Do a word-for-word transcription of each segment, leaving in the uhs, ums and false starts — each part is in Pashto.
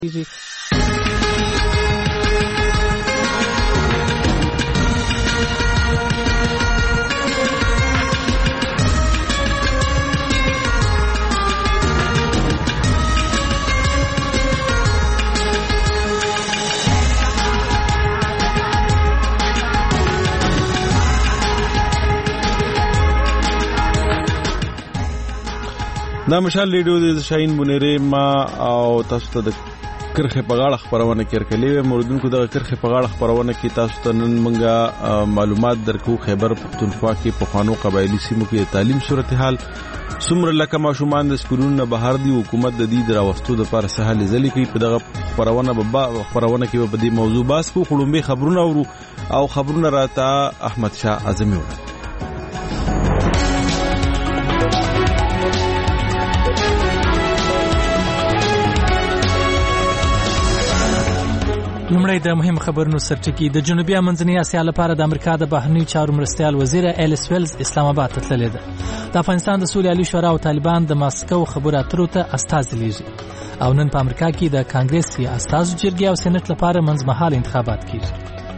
دا مشال ریډیو د شاهین منیره ما او تاسو ته د کرخه په غاړه خبرونه کړکلې موردونکو د کرخه په غاړه خبرونه کې تاسو ته نن منګه معلومات درکو خیبر پختونخوا کې په خوانو قبایلی سیمو کې تعلیم صورتحال څومره لکه ماشومان د سکولونو بهر دي حکومت د دې دراوستو د لپاره سهال ځلې کوي په دغه خبرونه به خبرونه کې په دې موضوع باس کو خړومبي خبرونه ورو او خبرونه راته احمد شاه اعظمي وره لومړی د مهم خبرونو سرټکی د جنوبي منځنۍ اسیا لپاره د امریکا د بهرنیو چارو مرستیال وزیر الیس ویلز اسلام آباد ته تللی ده. د افغانستان د سولې عالی شورا او طالبان د ماسکو خبرو اترو ته استازي لیږي او نن په امریکا کې د کانګرس یا استازو جرګې او سېنات لپاره منځمهاله انتخابات کیږي.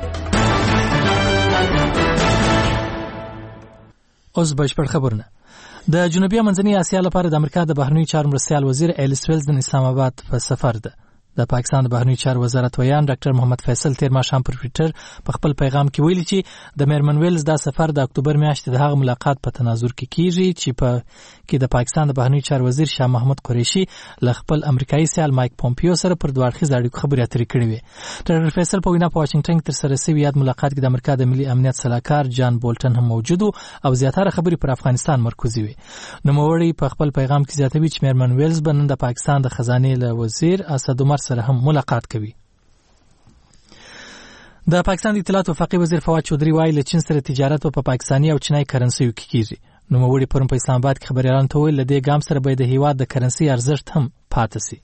اوس بشپړ خبرونه. د جنوبي منځنۍ اسیا لپاره د امریکا د بهرنیو چارو مرستیال وزیر الیس ویلز د اسلام آباد په سفر ده. د پاکستان د بهرنیو چارو وزارت ویان ډاکټر محمد فیصل تیر ماښام پر ټویټر په خپل پیغام کې ویلي چې د میرمن ویلز دا سفر د اکتوبر میاشتې د هغه ملاقات په تناظر کې کیږي چې په کې د پاکستان د بهرنیو چارو وزیر شاه محمود قریشي له خپل امریکایي سیال مایک پومپیو سره پر دوه اړخیزو اړیکو خبرې اترې کړې وې. ډاکټر فیصل په وینا په واشنگټن کې ترسره شوي یاد ملاقات کې د امریکا د ملي امنیت سلاکار جان بولټن هم موجود او زیاتره خبرې پر افغانستان مرکزي وې. نوموړی په خپل پیغام کې زیاتوي چې میرمن ویلز به نن د پاکستان د خزانې له وزیر اسد عمر سره هم ملاقات کوي. د پاکستان د اطلاعات او فقيه وزیر فواد چودري وایي له چین سره تجارت په پا پاکستاني او چینایي کرنسیو کې کیږي. نو موږ پرون په اسلام آباد کې خبريالانو ته ویل د دې ګام سره به د هیواد د کرنسي ارزښت هم پاتې شي.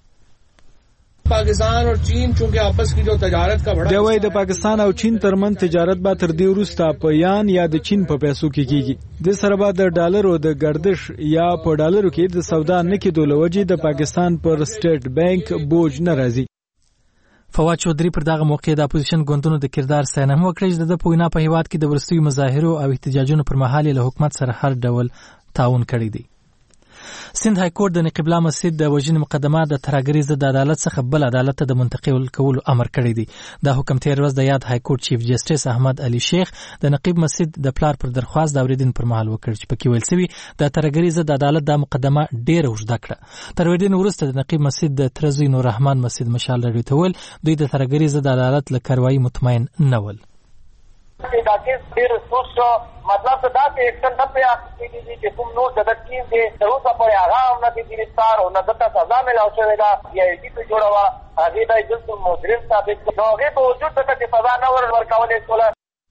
پاکستان او چین چونکه आपस کی جو تجارت کا بڑا دی د پاکستان او چین ترمن تجارت به تر دې وروسته په یان یا د چین په پیسو کې کیږي. د سره به د ډالرو د گردش یا په ډالرو کې د سودا نه کېدو لوجې د پاکستان پر سټیټ بانک بوج ناراضي. فواد چودري پر دغه موقع د اپوزیشن ګوندونو د کردار ستاینه هم وکړه چې د په وینا په هیواد کې د ورستیو مظاهرو او احتجاجونو پر مهال له حکومت سره هر ډول تعاون کړی دی. سند های کورټ د نقیب الله مسجد د وژنې مقدمه د ترهګرۍ ضد عدالت څخه بل عدالت ته د منتقل کولو امر کړی دی. دا حکم تیر ورځ د یاد های کورټ چیف جسټس احمد علي شیخ د نقیب مسجد د پلار پر درخواست د اوریدنې پر مهال وکړ چې پکې ویل شوی د ترهګرۍ ضد عدالت د مقدمه ډیره اوږده کړه. تر اوریدنې وروسته د نقیب مسجد د ترزوی نور رحمان مسجد مشال راډیو ته ویل دوی د ترهګرۍ ضد عدالت له کاروایي مطمئن نه ول. دا کیس ډیر سوچ مطلب دا چې اکشن نه پیا کیږي چې کوم نور د تکلیف دي تر اوسه پورې هغه هم نه دي گرفتار او نه دته سزا ملاو شوې ده یا دې په جوړه وا هغه د جلد مجرم ثابت کړو هغه په وجود ته چې سزا نه ورکولې شوله.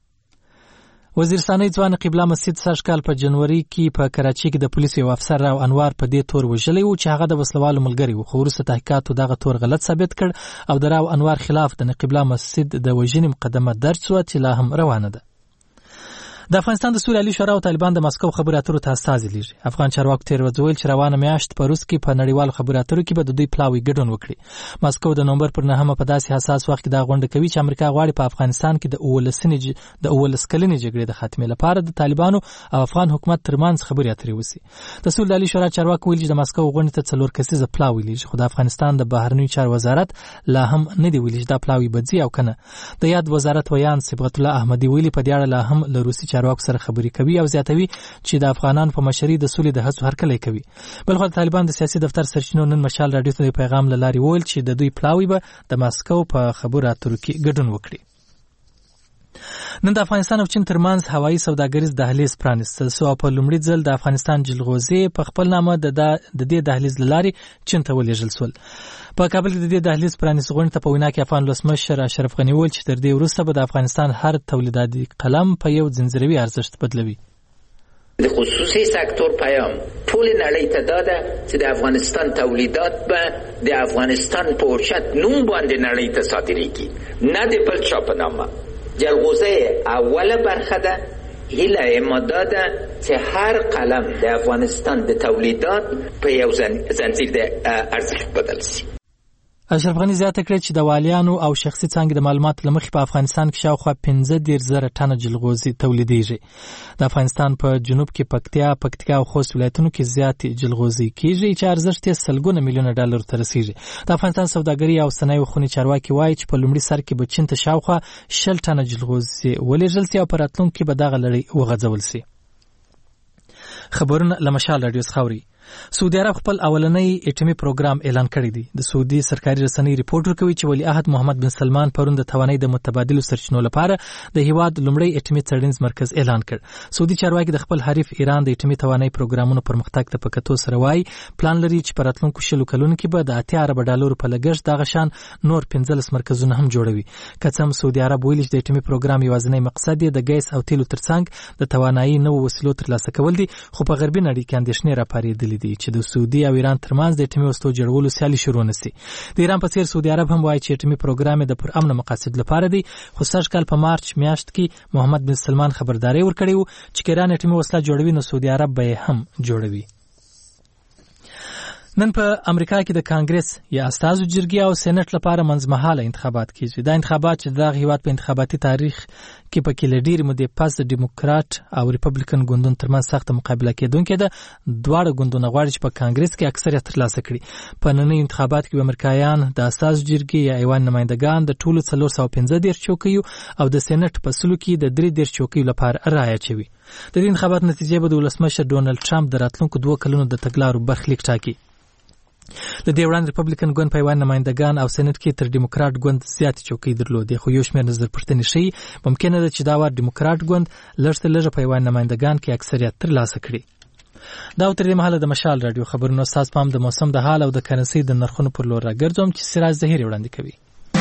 وزیرستاني ځوان قبله مسجد سږ کال په جنوري کې په کراچي کې د پولیسو یو افسر راو انوار په دې تور وژلی و چې هغه د وسلوالو ملګری و. خو وروسته تحقیقاتو دغه تور غلط ثابت کړ او د راو انوار خلاف د قبله مسجد د وژنې مقدمه درج شوه چې لا هم روانه ده. د افغانستان د سولې عالی شورا او طالبان د ماسکو خبرو اترو ته استازي لیږي. افغان چارواکو تیر ورځ ویل چې روانه میاشت په روس کې په نړیوالو خبرو اترو کې به د دوی پلاوی ګډون وکړي. ماسکو د نومبر پر نهمه په داسې حساس وخت کې دا غونډه کوي چې امریکا غواړي په افغانستان کې د اولسنې د اولس کلنې جګړې د خاتمې لپاره د طالبانو او افغان حکومت ترمنځ خبرې اترې وشي. د سولې عالی شورا چارواکو ویل چې د ماسکو غونډې ته څلور کسیزه پلاوی لیږي، خو د افغانستان د بهرنیو چارو وزارت لا هم نه دی ویلي چې دا پلاوی بدځي او کنه. د یاد وزارت ویان صبغت الله احمدي ویلي په دې اړه لا هم له روسي چارواکو سره خبرې کوي او زیاتوي چې د افغانانو په مشرۍ د سولې د هڅو هرکلی کوي. بلخو د طالبان د سیاسي دفتر سرچینو نن مشال راډیو ته پیغام لاري ویل چې د دوی پلاوی به د ماسکو په خبرو اترو کې ګډون وکړي. نن د افغانستان او چین ترمنځ هوایي سوداګریز دهلیز پرانیستل شو او په لومړي ځل د افغانستان جلغوزي په خپل نامه د د دې دهلیز لاري چین ته ولېږل شول. په کابل کې د دې دهلیز پرانیستل غونډه ته په وینا کې افغان ولسمشر اشرف غنی وویل چې تر دې وروسته به د افغانستان هر تولیداتي قلم په یو ځنځیروي ارزښت بدلوي. د خصوصي سکتور پیام ټول نړۍ ته داده چې د افغانستان تولیدات به د افغانستان په اورشت نوم باندې نړۍ ته صادریږي، نه د بل چا په نامه. جلغوزه اوله برخه ده. هیله ما داده چې هر قلم د افغانستان د تولیدات په یو زنجیر د ارزښت بدل شي. اشرف غنی زیاته کړې چې د والیانو او شخصي څانګې د معلوماتو له مخې په افغانستان کې شاوخوا پنځه دېرش زره ټنه جلغوزي تولیدېږي. د افغانستان په جنوب کې پکتیا، پکتیکا او خوست ولایتونو کې زیاتې جلغوزي کېږي چې ارزښت یې سلګونه میلیونه ډالرو ته رسېږي. د افغانستان سوداګري او صنایعو خونې چارواکي وایي چې په لومړي سر کې به چین ته شاوخوا شل ټنه جلغوزي ولېږل سي او په راتلونکي کې به دغه لړۍ وغځول سي. خبرونه له مشال راډیو څخه اوري. سعودي عرب خپل اولنی اټومي پروګرام اعلان کړی دی. د سعودي سرکاري رسنۍ ریپورت ورکوي چې ولی عهد محمد بن سلمان پرون د توانایي د متبادلو سرچینو لپاره د هیواد لومړی اټومي څېړنیز مرکز اعلان کړ. سعودي چارواکي د خپل حریف ایران د اټومي توانایي پروګرامونو پرمختګ ته په کتو سره وایي پلان لري چې په راتلونکو شلو کلونو کې به د اتیا ارب ډالرو په لګښت دغه شان نور پنځلس مرکزونه هم جوړوي. که څه هم سعودي عرب ویلي چې د اټومي پروګرام یوازینی مقصد یې د ګیس او تیلو ترڅنګ د توانایي نوو وسیلو ترلاسه کول دي، خو په غربي نړۍ کې اندېښنې راپارېدلې دي چې د سعودي او ایران ترمنځ د اټومي وسلو جوړولو سیالي شروع نشي. د ایران په څیر سعودي عرب هم وایي چې اټومي پروګرام د پرامن مقاصد لپاره دی، خو سږ کال په مارچ میاشت کې محمد بن سلمان خبرداري ورکړې و چې ایران اټومي وسله جوړوي نو سعودي عرب به هم جوړوي. نن په امریکا کې د کانګرس یا استازو جرګې او سېنات لپاره منځمهاله انتخابات کیږي. دا انتخابات چې د هیواد په انتخاباتي تاریخ کې په کې لډیر مودې پس د ډیموکرات او ریپبلیکن ګوندونو ترمنځ سخت مقابله کېدونکې ده. دواړه ګوندونه غواړي چې په کانګرس کې اکثریت ترلاسه کړي. په نننۍ انتخابات کې امریکایان د استازو جرګې یا ایوان نمائندگان د ټولو څلور سوه پنځه دېرش چوکیو او د سېنات په سلو کې د درې دېرش چوکیو لپاره رایه اچوي. د دې انتخابات نتیجې به د ولسمشر ډونالد ټرمپ د راتلونکو دوه کلونو د تګلارو برخلیک ټاکي. د دې وړاندې ریپبلیکن ګوند په ایوان نمائندگان او سېنات کې تر ډیموکرات ګوند زیاتې چوکۍ درلودې، خو یو شمېر نظر پوښتنې ښیي ممکنه ده چې دا وار ډیموکرات ګوند لږ تر لږه په ایوان نمائندگان کې اکثریت ترلاسه کړي. دا تر دې مهاله د مشال راډیو خبرونو ستاسو پام د موسم د حال او د کرنسۍ د نرخونو پر لور راګرځوم چې سراج ظهیر وړاندې کوي.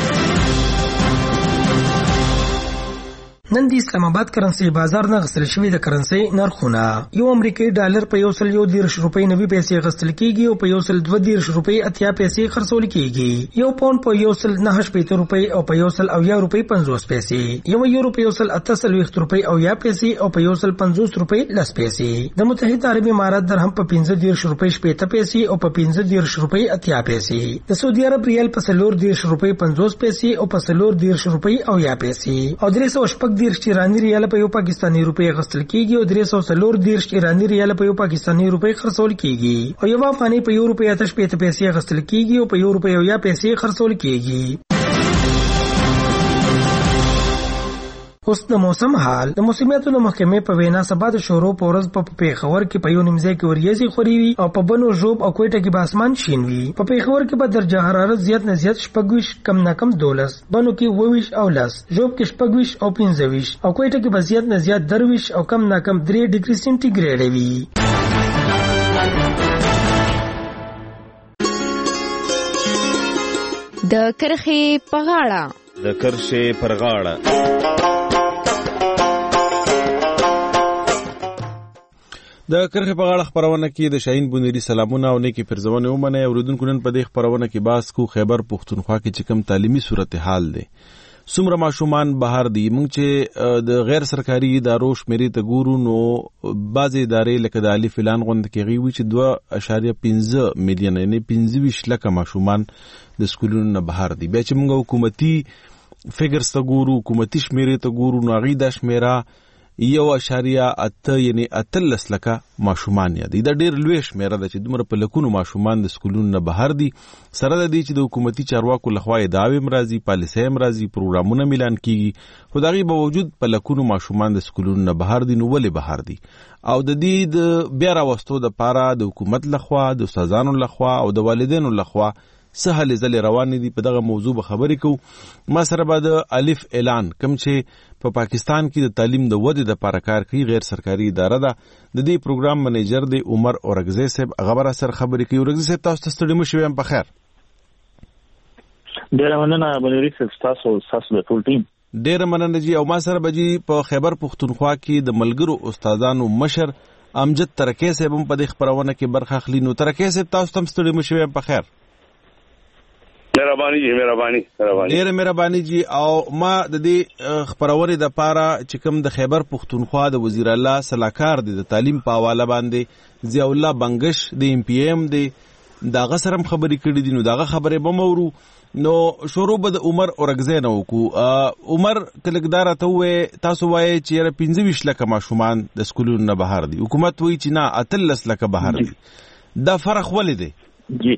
نن د اسلام آباد کرنسي بازار نه غسل شوی د کرنسي نرخونه. یو امریکایي ډالر په یو سل یو دیرش روپۍ نوي پیسې غسل کیږي او په یو سل دوه دیرش روپۍ اتیا پیسې خرڅول کیږي. یو پاوند په یو سل نهه شپېته روپۍ او په یو سل اویا روپۍ پنځوس پیسې. یو یورو په یو سل اته څلوېښت روپۍ او یا پیسې او په یو سل پنځوس روپۍ لس پیسې. د متحده عرب امارات درهم په پنځه دیرش روپۍ شپېته پیسې او په پنځه دیرش روپۍ اتیا پیسې. د سعودي عرب ریال په څلور دیرش روپۍ پنځوس پیسې او په څلور دیرش روپۍ او یا پیسې. او درې سوه شپږ دیرش ایرانی ریال په یو پاکستاني روپۍ غسل کیږي او درې سوه څلور دیرش ایرانی ریال په یو پاکستاني روپۍ خرڅول کیږي. او یو افغاني په یو روپۍ اته شپېته پیسې غسل کیږي او په یو روپۍ او یا پیسې خرڅول کیږي. اوس د موسم حال. د موسمیاتو له محکمې په وینا سبا د شورو په ورځ په پېښور کې په یو نیمځای کې وریځې خوري وي او په بنو ژوب او کوټه کې به اسمان شین وي. په پېښور کې به درجه حرارت زیات نه زیات شپږ ویشت کم نه کم دولس، بنو کې اووه ویشت او لس، ژوب کې شپږ ویشت او پنځه ویشت او کوټه کې به زیات نه زیات درویشت او کم نه کم درې ډیګري سینټیګریډ وي. د کرښې په غاړه د کرښې پر غاړه د کرښې په غاړه خبرونه کې د شاهین بونیری سلامونه او نیکی پرزونه ومنه. اوریدونکو نن په دې خبرونه کې باس کو خیبر پښتونخوا کې چې کوم تعلیمي صورتحال دی، څومره ماشومان بهر دي. موږ چې د غیر سرکاري ادارو شمیرې ته ګورو نو بعضې ادارې لکه د الف اعلان غونډه کې غوي چې دوه اعشاریه پنځه میلیون یعنی پنځه ویشت لکه ماشومان د سکولونو نه بهر دي. بیا چې موږ حکومتي فګرز ته ګورو، حکومتي شمیرې ته ګورو نو هغې دا شمیره یو اعشاریه اته یعنی اتلس لکه ماشومان یادي. دا ډېر لوی شمیره ده چې دومره په لکونو ماشومان د سکولونو نه بهر دي. سره د دې چې د حکومتي چارواکو لخوا ادعاوې هم راځي، پالیسۍ هم راځي، پروګرامونه اعلان کیږي، خو د هغې باوجود په لکونو ماشومان د سکولونو نه بهر دي. نو ولې بهر دي؟ او د دې د بیا راوستو دپاره د حکومت لخوا، د استادانو لخوا او د والدینو لخوا څه هلې ځلې روانې دي. په دغه موضوع به خبرې کوو. ما سره به د الف اعلان کوم چې په پا پاکستان کې د تعلیم د ودې دپاره کار کوي، غیر سرکاري اداره ده، د دې پروګرام منیجر دی عمر اورګزی صاحب. هغه به راسره خبرې کوي. اورګزی صاحب تاسو ته ستړي مه شوئ، یم په خیر. ډېره مننه بنوري صاحب، ستاسو ستاسو د ټول ټیم ډېره مننه جي. او ما سره به جي په خیبر پښتونخوا کې د ملګرو استادانو مشر امجد ترکی صاحب هم په دې خپرونه کې برخه اخلي. نو ترکی صاحب تاسو ته هم ستړي مه شوئ، یم په خیر. مهرباني جی مهرباني مهرباني ډېره مهرباني جی. او ما د دې خبرونه د پاره چې کوم د خیبر پښتونخوا د وزیر الله صلاحکار دی د تعلیم په حواله باندې ضیاء الله بنگش د ایم پی ایم دی داغه سره خبرې کړې دي. نو داغه خبرې به مورو نو شروع به د عمر اورګزې نه وکړو. عمر کلګدار ته وې تاسو وایي چې پنځه ویشت لکه ماشومان د سکولونو نه بهر دي، حکومت وایي چې نه اتلس لکه بهر دي. دا فرق ولې دی؟ جی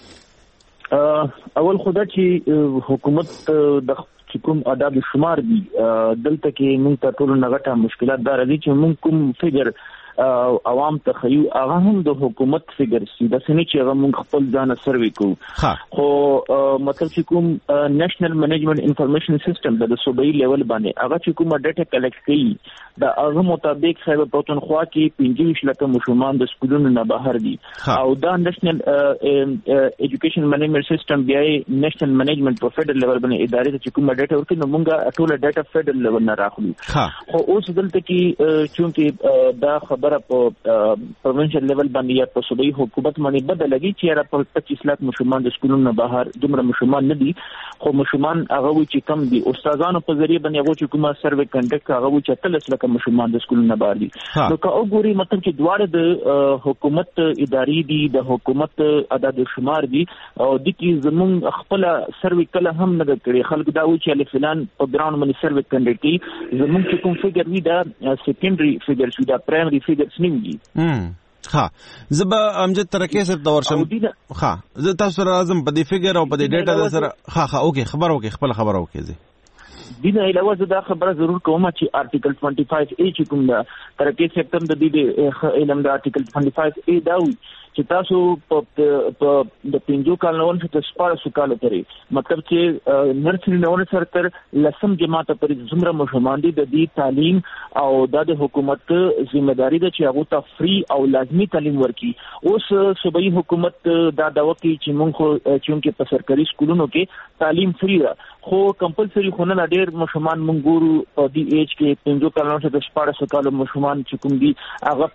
اول خدا چې حکومت د کوم آداب شمار دي دلته کې موږ ته ټول نغټه مشکلات دار دي چې موږ کوم فګر عوام ته خيو هغه هم د حکومت فګر سي د سنې چې هغه موږ خپل ځان سروي کوو. خو مطلب چې کوم نېشنل منیجمنت انفارمیشن سیستم د صوبایي لیول باندې هغه چې کومه ډاټا کلیکټ کوي د هغه مطابق خیبر پختونخوا کې پنځه ویشت لکه ماشومان د سکولونو نه بهر دي او دا نېشنل ایجوکیشن منیجمنت سیستم بیا نېشنل منیجمنت په فدرال لیول باندې ادارې چې کومه ډاټا ورکړي نو موږ ټول ډاټا فدرال لیول نه راخلو. خو اوس دلته کې چونکه دا خبره په پروینشل لیول باندې یا په صوبایي حکومت باندې بدلږي چې را په پچیس لک ماشومان د سکولونو نه بهر دومره ماشومان نه دي، خو ماشومان هغه وي چې کم دي. استادانو په ذریعہ باندې هغه چې کومه سروې کنډکټ هغه وي چې اتلس لک ماشومان د سکولونو نه بهر دي. نو که وګوري مطلب چې دواړه د حکومت ادارې دي، د حکومت عدد شمار دي او د کې زمون خپل سروې کله هم نه کړی. خلک دا وایي چې فلان په ګراوند باندې سروې کنډکټ زمون چې کوم فګر وي دا سیکنډري فګر شو، دا پرایمري فګر سنیږي. ها زبا امجد ترکه سره دور شم. ها زه تاسو سره اعظم په دې فګر او په دې ډیټا سره ها ها اوکې خبر اوکې خپل خبر اوکې زه دینه علاوه زه دا خبره ضرور کوم چې آرټیکل پنځه پنځه ای چې کوم دا ترکه سپتم د دې علم د آرټیکل پنځه پنځه ای دا وي چې تاسو په د پنځو کالونو څخه شپږ کال پورې مطلب چې نرسري نو سره تر لسم جماعت پورې زمره مشمان دي د دې تعلیم او د حکومت ځمېداري ده چې هغه ته فری او لازمی تعلیم ورکړي. اوس صوبایي حکومت دا داوا کوي چې موږ چې په سرکاري سکولونو کې تعلیم فری ده، خو کمپلسري خو نه ډېر مشمان موږ ګورو په دې ایج کې پنځو کالونو څخه شپږ کال مشمان چې کوم دي هغه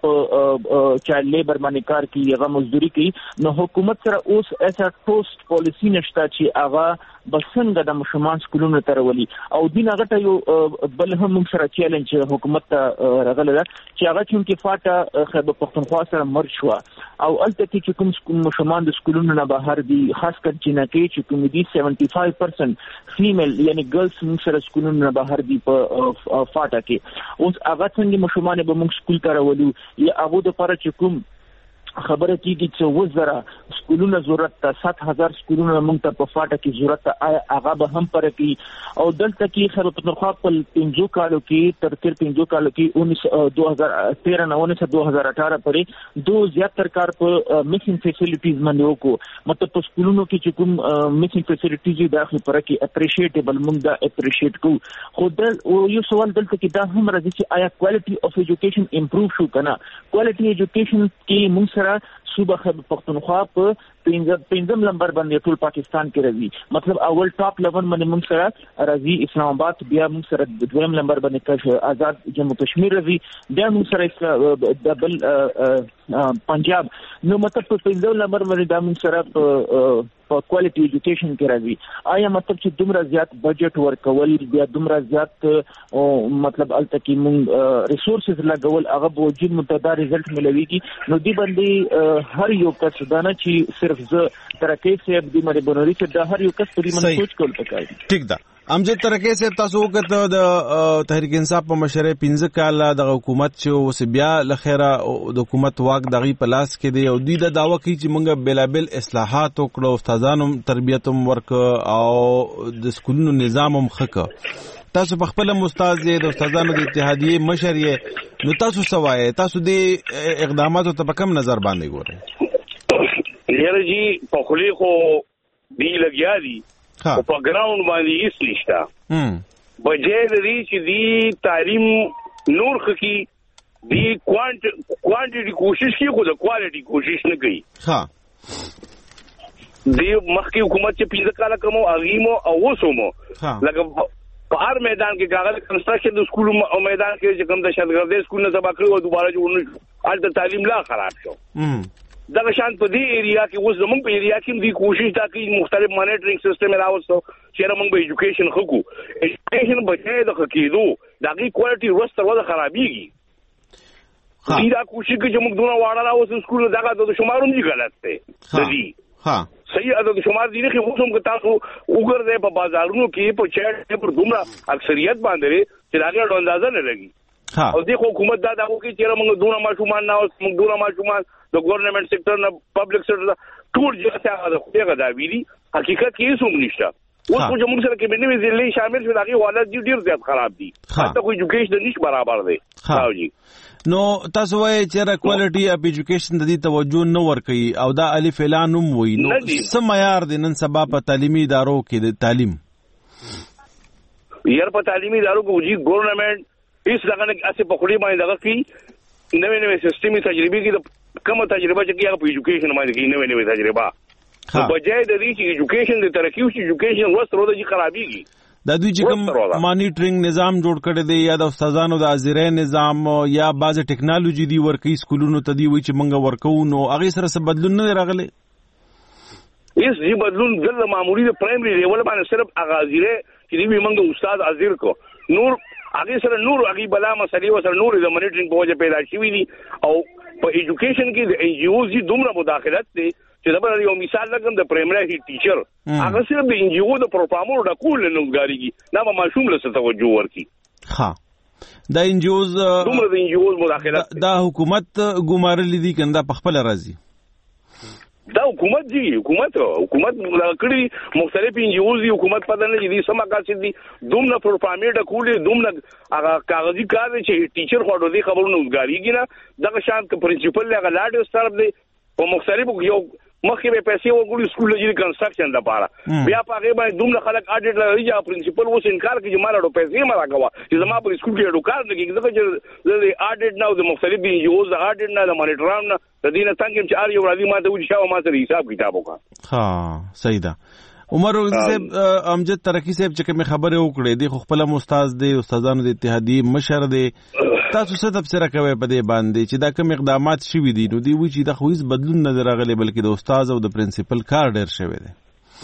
په چایلډ لیبر باندې کار کوي، مزدوري کوي. نو حکومت سره اوس ایسا ټوست پالیسی نشته چې هغه بسنګ د مشمان سکولونو ته راولي او دین هغه ته یو بل هم سره چیلنج حکومت ته راغله چې هغه چې فاټه خیبر پختونخوا سره مرج شو او الته چې کوم مشمان د سکولونو نه بهر دي، خاص کر چې نه کې چې کوم دي پچهل پرسنټ فیمیل یعنی ګرلز سره سکولونو نه بهر دي په فاټه کې. اوس هغه څنګه مشمان به موږ سکول ته راولو یا هغه د لپاره چې کوم خبره کیږي چې وزره سکولونه ضرورت ته سات هزار سکولونه موږ ته په فاټه کې ضرورت ته هغه به هم پر کې او دلته کې خیبر پختونخوا په پنځو کالو کې تر تر پنځو کالو کې دو هزار تیرہ نه ونیس دو هزار اٹھارہ پورې دو زیاتره کار په میسنګ فیسیلیټیز باندې وکړو. مطلب په سکولونو کې چې کوم میسنګ فیسیلیټیز داخل پر کې اپریشیټیبل موږ دا اپریشیټ کوو. خو د یو سوال دلته کې دا هم راځي چې آیا کوالټي اف ایجوکیشن امپروو شو کنه؟ کوالټي ایجوکیشن کې موږ صوبه خیبر پختونخوا په پنځم نمبر باندې ټول پاکستان کې راځي. مطلب اول ټاپ لیول باندې موږ سره راځي اسلام آباد، بیا موږ سره دویم نمبر باندې کش آزاد جموں کشمیر راځي، بیا موږ سره دبل پنجاب. نو مطلب په پنځم نمبر باندې دا موږ سره په کوالټي ایجوکیشن کې راځي. آیا مطلب چې دومره زیات بجټ ورکول بیا دومره زیات مطلب الته کې موږ ریسورسز لګول هغه به وجود متدا ریزلټ ملويږي؟ نو دی باندې هر یو کس دا نه چې صرف زه ترکه صاحب دی مری بنوري چې دا هر یو کس په دې باندې سوچ کول پکای. ٹھیک ده امجد ترکه صاحب تاسو وکړه د تحریک انصاف په مشرۍ پنځه کال د حکومت چې اوس بیا لخيره د حکومت واک دغه پلاس کې دی او دوی د داوا کوي چې موږ بلابل اصلاحات وکړو، استادانو تربیت هم ورک او د سکولونو نظام هم خکه. تاسو په خپل استاد د استادانو د اتحادیه مشر یې، نو تاسو سوای تاسو د اقداماتو ته په کوم نظر باندې ګورئ؟ یاره جی په خلی خو دی لګیا دي او په ګراوند باندې هیڅ نشته. بجې د دې چې دی تعلیم نور خکی دی کوانټ کوانټیټي کوشش کوي خو د کوالټي کوشش نه کوي. ها دی مخکې حکومت چې پنځه کاله کوم اغیمو او وسومو لکه په هر میدان کې کاغذ کنسټرکشن د سکول او میدان کې چې کوم د شاګردي سکول نه تبا کړو دوباره جوړ نه حالت تعلیم لا خراب شو. دا شان په دې ایریا کې اوس زمونږ په ایریا کې دی کوشش دا کوي مختلف مانیټرینګ سیستم راوستو چې موږ به ایجوکیشن خکو ایجوکیشن بچي د خکېدو دغه کوالټي ورسته ولا خرابېږي. دا کوشش چې موږ دونه واړه راوستو سکول دغه د شمارو نه غلط دی. دی ها صحیح عدد شمار دي نه اوس هم تاسو وګورئ په بازارونو کې په چیټ پر دومره اکثریت باندې چې دا ډول اندازه نه لګي او د حکومت دا دا کوي چې موږ دونه ماشومان نه اوس موږ دونه ماشومان د ګورنمنت سېکټر نه پبلک سېکټر ټول ځای هغه خو هغه دا ویلي حقیقت کې هیڅ هم نشته اوس خو موږ سره کې بنوي ځلې شامل شو دغه حالت ډیر زیات خراب دي حتی کوئی ایجوکیشن نشي برابر دی هاوجی نو تاسو وایي چې را کوالټي اپ ایجوکیشن د دې توجه نه ورکوي او دا الف اعلان هم وایي نو سم معیار د نن سبا په تعلیمي ادارو کې د تعلیم یار په تعلیمي ادارو کې وجي ګورنمنت هیڅ دغه نه اسې په خوري باندې دغه کې نوې نوې سیستمي تجربې کې کومه تجربه چې هغه په ایجوکیشن باندې کې نوې نوې تجربه په بجای د دې چې ایجوکیشن د ترقی او ایجوکیشن وسره د خرابېږي د دوی چې کوم مانیټرینګ نظام جوړ کړی دی یا د استادانو د حاضرۍ نظام یا بعض ټیکنالوژي دی ورکې سکولونو ته دی وی چې منګه ورکو نو هغه سره څه بدلون نه راغلی هیڅ دې بدلون ګل معمولی د پرایمري لیول باندې صرف هغه حاضرۍ چې دی منګه استاد حاضر کو نور هغه سره نور هغه بلا مسلې وسره نور د مانیټرینګ په وجه پیدا شوی دي او په ایجوکیشن کې د ان جی اوز دي دومره مداخلت دي چې دا بل یو مثال لګم د پرایمري ټیچر هغه صرف د ان جی او د پروګرامونو د کول نه وګاریږي دا به ماشوم له توجه ورکي ها د ان جی اوز دومره د ان جی اوز مداخلت دا حکومت ګمارلې دي کنده په خپل راضي دا حکومت دی حکومت حکومت کړي مختلف ان جی اوز دی حکومت پدې نه دي سم مقاصد دي دومره پروګرامې د کول دومره هغه کاغذي کار دی چې ټیچر خو د خبرونو وګاریږي نه دغه شان ک پرنسپل هغه لاډ سترب دی په مختلفو یو مخکې به پیسې وګوري سکول لږی کنسټرکشن لپاره بیا په هغه باندې دومره خلک اډیټ لري یا پرنسپل اوس انکار کوي چې مال اړو پیسې ما راکوا چې زما په سکول کې اډو کار نه کیږي ځکه چې د اډیټ نو د مختلف یوز د اډیټ نه د مانیټران نه د دې نه څنګه چې اړ یو راځي ما ته وځي شاو ما سره حساب کتاب وکړه ها صحیح ده عمر صاحب امجد ترقی صاحب چې کوم خبره وکړې دی خو خپل استاد دی استادانو د اتحادیه مشر دی تاسو څه تفسیر کوئ په دې باندې چې دا کوم اقدامات شوي دي نو دی وی چې د خویز بدلون نه راغلی بلکې د استاد او د پرنسپل کار ډیر شوی دی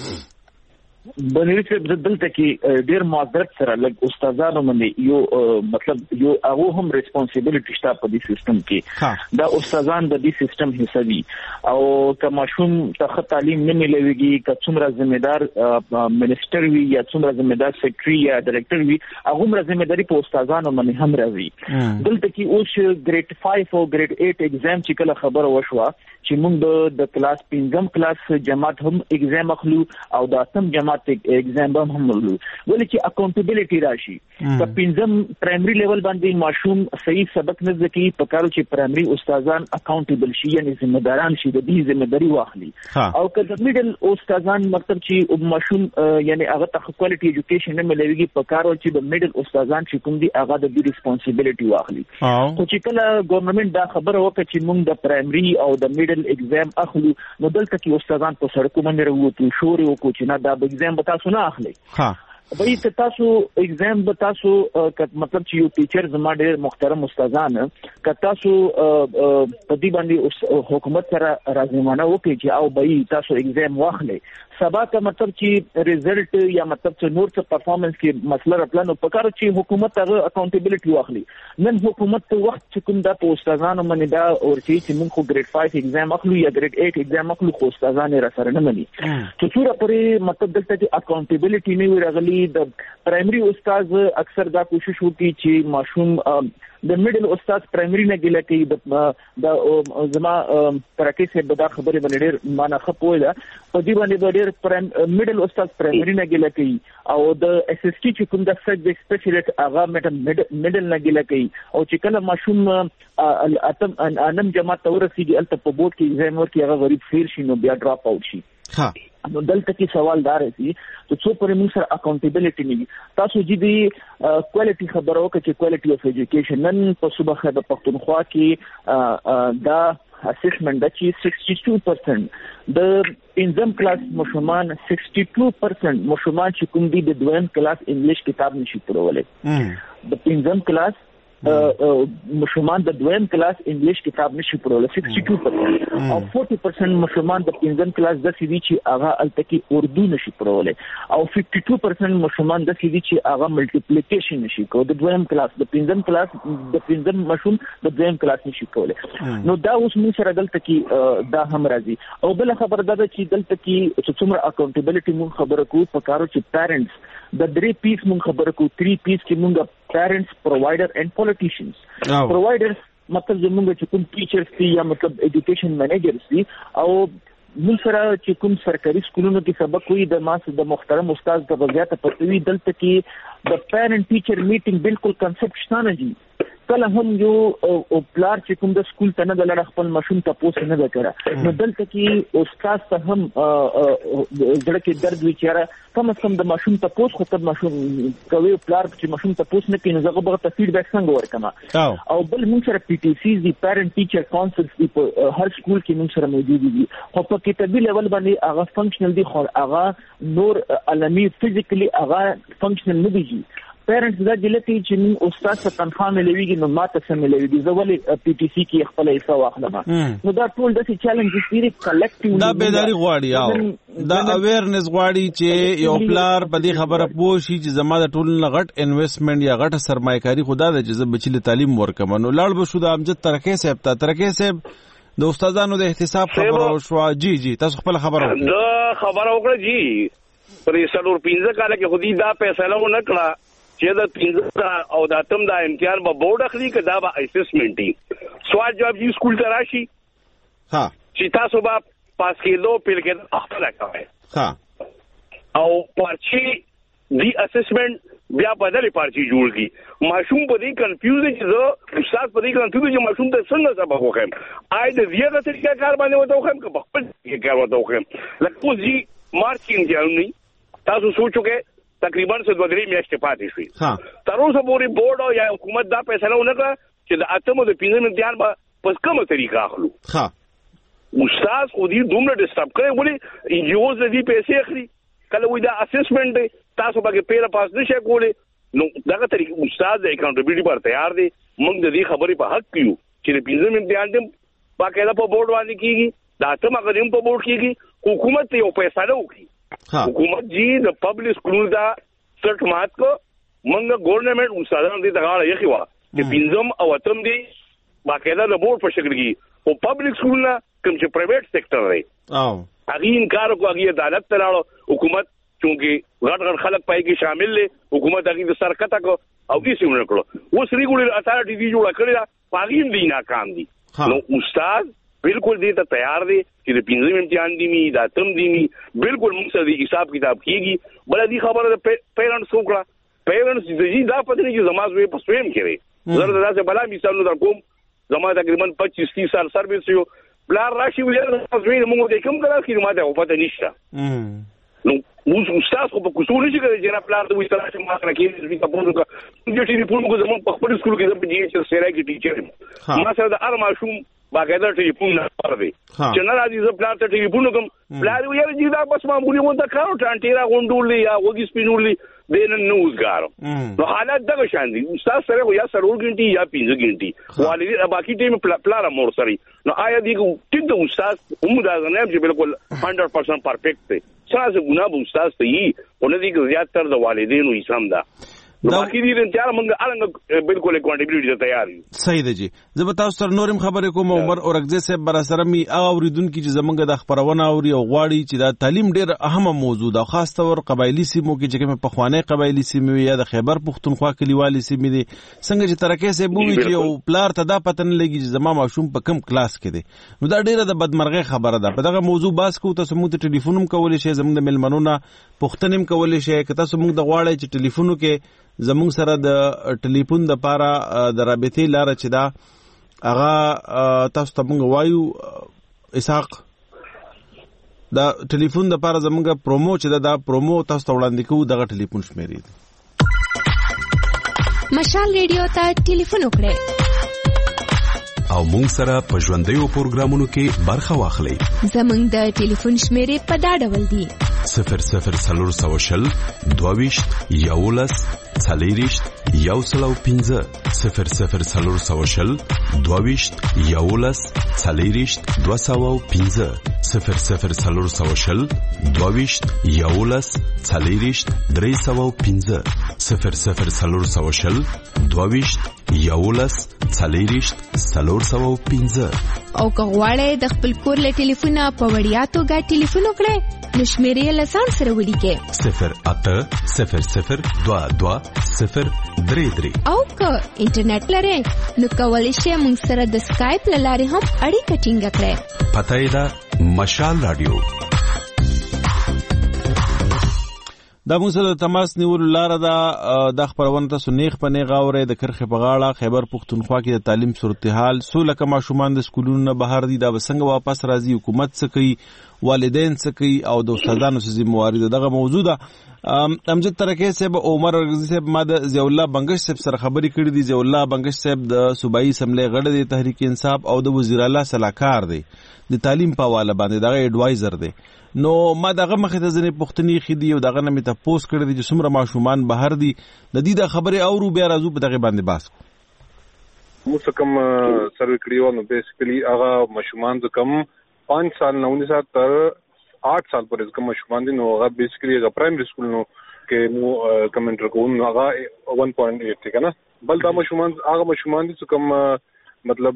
بنیر چې دلته کې ډیر معذرت سره لګ استادانو باندې یو مطلب یو هغه هم ریسپانسیبিলিټی شته په دې سیستم کې دا استادان د دې سیستم حصہ دي او که ماشوم ته تعلیم نه ملويږي که څومره ذمہدار منسٹر وي یا څومره ذمہدار سیکریټري یا ډایریکټر وي هغه هم ذمہداري په استادانو باندې هم راځي دلته کې اوس ګریډ پنځه او ګریډ اټ ایگزام چې کله خبر وشوه چې موږ د کلاس پنځم کلاس جماعت هم ایگزام اخلو او د اتم جماعت ایگزام هم هم ولو ولې چې اکاونټیبিলিټی راشي په پنځم پرایمري لیول باندې ماشوم صحیح سبق نه ځکي په کارو چې پرایمري استادان اکاونټیبل شي یعنی ذمہ داران شي د دې ذمہ داری واخلي او که د میډل استادان مطلب چې ماشوم یعنی هغه ته کوالټي ایجوکیشن نه ملويږي په کارو چې د میډل استادان چې کوم دي هغه د دې ریسپانسیبিলিټي واخلي خو چې کله ګورنمنت دا خبره وکړي چې موږ د پرایمري او د میډل ایگزام اخلو نو دلته کې استادان په سړکو باندې وروته شوري وکړي چې نه دا ایگزام به تاسو نه اخلي ها به ته تاسو ایگزام به تاسو مطلب چې یو ټیچر زما ډېر محترم استادان ک تاسو په دې باندې حکومت سره راځمانه وکړي چې او به تاسو ایگزام واخلي سبا کا مطلب چې ریزلټ یا مطلب چې نور څه پرفارمنس کې مسله راپلانو پکاره چې حکومت هغه اکاونټیبিলিټي واخلي نن حکومت ته وخت چې کوم د استادانو باندې دا ورته چې موږ خو ګریډ پنځه ایگزام اخلو یا ګریډ اټ ایگزام اخلو خو استادان را سره نه مني چې څوره پرې مطلب دلته چې اکاونټیبিলিټي نه وي راغلي د پرایمري استاد اکثر دا کوشش وکړي چې ماشوم د میډل استاد پرایمري نه ګیله کوي د زما ترقی سے بدا خبرې باندې ډېر معنا خپوي دا په دې باندې ډېر میډل استاد پرایمري نه ګیله کوي او د اس اس ټي چې کوم د سبجیکټ سپیشلیټ هغه میډل نه ګیله کوي او چې کله ماشوم اتم انم جماعت تورسيږي الته په بورډ کې ایگزام ورکړي هغه غریب فیل شي نو بیا ډراپ اوټ شي ها نو دلته کې سوال دار دی چې څو پرې موږ سره اکاونټیبিলিټي نه تاسو چې دی کوالټي خبرو کې چې کوالټي اف ایجوکیشن نن په صوبه خیبر پختونخوا کې دا اسسمنت د چې شصت و دوه پرسنټ د پنځم کلاس مشومان شصت و دوه پرسنټ مشومان چې کوم دي د دویم کلاس انګلیش کتاب نشي پرولای د پنځم کلاس مشومان د دویم کلاس انګلیش کتاب نشي پرول ستاسو دوه پرسنټ او چالیس پرسنټ مشومان د پنځم کلاس د سی وی چې هغه التکی اردو نشي پرول او ففټي ټو پرسنټ مشومان د سی وی چې هغه ملټیپلیکیشن نشي کول د دویم کلاس د پنځم کلاس د پنځم مشوم د دویم کلاس نشي کول نو دا اوس موږ سره دلته کې دا هم راځي او بل خبر دا چې دلته کې چې څومره اکاونټیبিলিټي مون خبره کوو په کارو چې پیرنټس د درې پیس مون خبره کوو تھری پیس کې مونږ پیرنټس پرووایډر اینڈ پولیټیشنز پرووایډرز مطلب زموږ چې کوم ټیچرز دي یا مطلب ایجوکیشن مینیجرز دي او موږ سره چې کوم سرکاري سکولونو کې سبق کوي د ماس د محترم استاد د وضاحت پرتوي دلته کې د پیرنټ ټیچر میټینګ بالکل کنسپټ شته نه دي کله هم یو او پلار چې کوم د سکول ته نه د لړ خپل ماشوم ته پوسټ نه وکړه نو دلته کې استاد ته هم زړه کې درد وچاره کم از کم د ماشوم ته پوسټ خو ته ماشوم کوي پلار چې ماشوم ته پوسټ نه کوي نو زغه به ته فیډبیک څنګه ورکما او بل موږ سره پی ټی سی دی پیرنټ ټیچر کونسلز دی په هر سکول کې موږ سره موجود دي خو په کتابي لیول باندې هغه فنکشنل دي خو هغه نور علمي فزیکلی هغه فنکشنل نه دي پیرنټس دا دلته چې موږ استاد څخه تنخواه ملويږي نو ماته سم ملويږي زه ولې پی ټی سی کې خپل حصہ واخلم نو دا ټول د چیلنجز لري کلیکټیو دا بیداری غواړي او دا اویرنس غواړي چې یو پلار په دې خبره پوه شي چې زما د ټول غټ انویسټمنٹ یا غټ سرمایه‌کاری خدا د جذب بچی له تعلیم ورکم نو لاړ به شو د امجد ترکه صاحب ته ترکه صاحب د استادانو د احتساب خبره شو جی جی تاسو خپل خبره دا خبره وکړه جی پرې سلور پینځه کاله کې خودي دا فیصله و نکړه چې دا پنځه او د اتم دا امتحان به بورډ اخلي که دا به اسسمنټ دي سوال جواب جی سکول ته راشي ها چې تاسو به پاس کېدو پیل کېدو خپل کوي ها او پارچي دی اسسمنټ بیا بدلې پارچي جوړ کی ماشوم په دې کنفیوز دي چې زه استاد په دې کنفیوز چې ماشوم ته څنګه سبق وکم آی د زیاده طریقه کار باندې وته وکم که په خپل کار وته وکم لکه زی مارچینګ دی تاسو سوچو کې تقریبا څه دوه درې میاشتې پاتې شوې تر اوسه پورې بورډ او یا حکومت دا فیصله ونه کړه چې د اتم او د پنځم امتحان به په کومه طریقه اخلو ها استاد خو دې دومره ډسټرب کړي ولې ان جی اوز دې پیسې اخلي کله وې دا اسسمنټ دی تاسو به پیره پاس نشئ کولی نو دغه طریقه استاد د اکاونټیبিলিټي پر تیار دی موږ د دې خبرې په حق کیو چې د پنځم امتحان دې باقاعده په بورډ باندې کیږي دا اتم هغه دې په بورډ کیږي حکومت یو فیصله وکړي حکومت جی د پبلک سکول دا سټ مات کو منګه ګورنمنت استادانو دې دغه یخي وا چې پنځم او اتم دی باقاعده د بورډ په شکل کې او پبلک سکول نه کوم چې پرایویټ سېکټر دی او هغه انکار کو هغه عدالت ته لاړو حکومت چونکی غټ غټ خلک پای کې شامل دي حکومت هغه د سرکته کو او کیسه ونه کړو اوس ریګولر اتھارټي دی جوړه کړی پاګین دی ناکام دي نو استاد بالکل دې ته تیار دی چې د پنځم امتحان دی می دا تم دی می بالکل موږ سره حساب کتاب کیږي بل دې خبره د پیرنټس وکړه پیرنټس دې دا پته نه چې زمازوي په سویم کړي زره داسې بلا مثالونه در کوم زما تقریبا پچیس تیس سال سرویس یو بلار راشي ویل زمازوي موږ دې کوم کله کې ماته په پته نشته نو اوس استاد خو په کوڅو نشي کوي چې نه پلان ته وایي چې ما سره کې دې په پوره کې چې دې پوره زمون په خپل سکول کې د جی ایچ سره کې ټیچر ما سره د ار ماشوم باقاعده ټلیفون نه پاره چې نه راځي زه پلان ته ټلیفون کوم پلان ویل چې دا بس معمولی مونږ ته کارو ټانټیرا غونډولې یا وګي سپینولې دین نوزګار نو حالت دغه شان دي استاد سره یا سرور ګنټي یا پنځه ګنټي والدي باقي ټیم پلان مور سره نو آیا دې ټیک د استاد هم دا نه چې بالکل هنډرډ پرسنټ پرفیکټ دی څه ګناه به استاد ته یي ولې دې زیاتره د والدینو حساب ده نو باقي دې انتظار مونږ النګ بالکل اکاونټیبিলিټي ته تیار یو صحیح دی جی زه به تاسو سره نورم خبرې کوم عمر اورګزی صاحب بر سره می اوریدونکو چې زمونږ د خبرونه اوري او غواړي چې دا تعلیم ډیر اهمه موضوع ده خاص تور قبایلی سیمو کې چې کوم په خوانې قبایلی سیمو یا د خیبر پختونخوا کلیوالي سیمې دي څنګه چې ترکه صاحب وی چې یو پلار ته دا پته نه لګي چې زما ماشوم په کم کلاس کې دی نو دا ډیره د بدمرغه خبره ده په دغه موضوع باس کو تاسو موږ ته ټلیفون هم کولای شئ زموږ د ملمنونو پښتنیم کولای شئ که تاسو موږ د غواړی چې ټلیفونو کې زموږ سره د ټلیفون د پاره د رابطې لاره چې دا هغه تاسو ته موږ وایو اسحاق دا ټلیفون د پاره زموږ پرومو چې دا, دا پرومو تاسو ته وړاندې کوو دغه ټلیفون شمیرې دي مشال ریډیو ته ټلیفون وکړئ او مونږ سره په ژوندیو پروګرامونو کې برخه واخلئ زموږ د ټلیفون شمیرې په دا ډول دي صفر صفر څلور سوه شل دوه ویشت یولس څلېرویشت یو سلو پنځه صفر صفر څلور سوه شل دوه ویشت یولس څلېرویشت دوه سوه پنځه صفر صفر څلور سوه شل دوه ویشت یولس څلېرویشت درې سوه پنځه صفر صفر څلور سوه شل دوه ویشت یولس څلېرویشت څلور سوه پنځه. او که غواړئ د خپل کور له ټلیفونه په وړیا توګه ټلیفون وکړئ نو شمیرې له ځان سره ولیکئ صفر اته صفر صفر دوه دوه صفر درې درې. او که انټرنیټ لرئ نو کولی شئ موږ سره د سکایپ له لارې هم اړیکه ټینګه کړئ. پته یې ده مشال راډیو. دا موږ سره د تماس نیولو لاره ده. دا خپرونه تاسو نیغ په نیغ اورئ. د کرښې په غاړه خیبر پښتونخوا کې د تعلیم صورتحال څو لکه ماشومان د سکولونو نه بهر دي، دا به څنګه واپس راځي، حکومت څه کوي، والدین څه کوي او د استادانو څه ذمہواري ده. دغه موضوع ده. امجد ترکی صاحب عمر ارغزي صاحب ما د ضیاء الله بنگش صاحب سره خبرې کړې دي. ضیاء الله بنگش صاحب د صوبایي اسمبلی غړی دی تحریک انصاف او د وزیر اعلی سلاکار دی د تعلیم په حواله باندې دغه ایډوایزر دی. نو ما دغه مخې ته ځینې پوښتنې ایښې دي او دغه نه مې تپوس کړی دی چې څومره ماشومان بهر دي. د دې د خبرې اورو بیا راځو په دغې باندې بحث کوو. موږ څه کوم سروې کړي وو نو بیسیکلي هغه ماشومان څه کم پانچ سال نه ونیسه تر آٹھ سال پورې کوم ماشومان دي نو هغه بیسیکلي هغه پرایمري سکول نو کې مو کمنټر کوو نو هغه ون پوینټ ایټ دی کنه. بل دا ماشومان هغه ماشومان دي چې کوم مطلب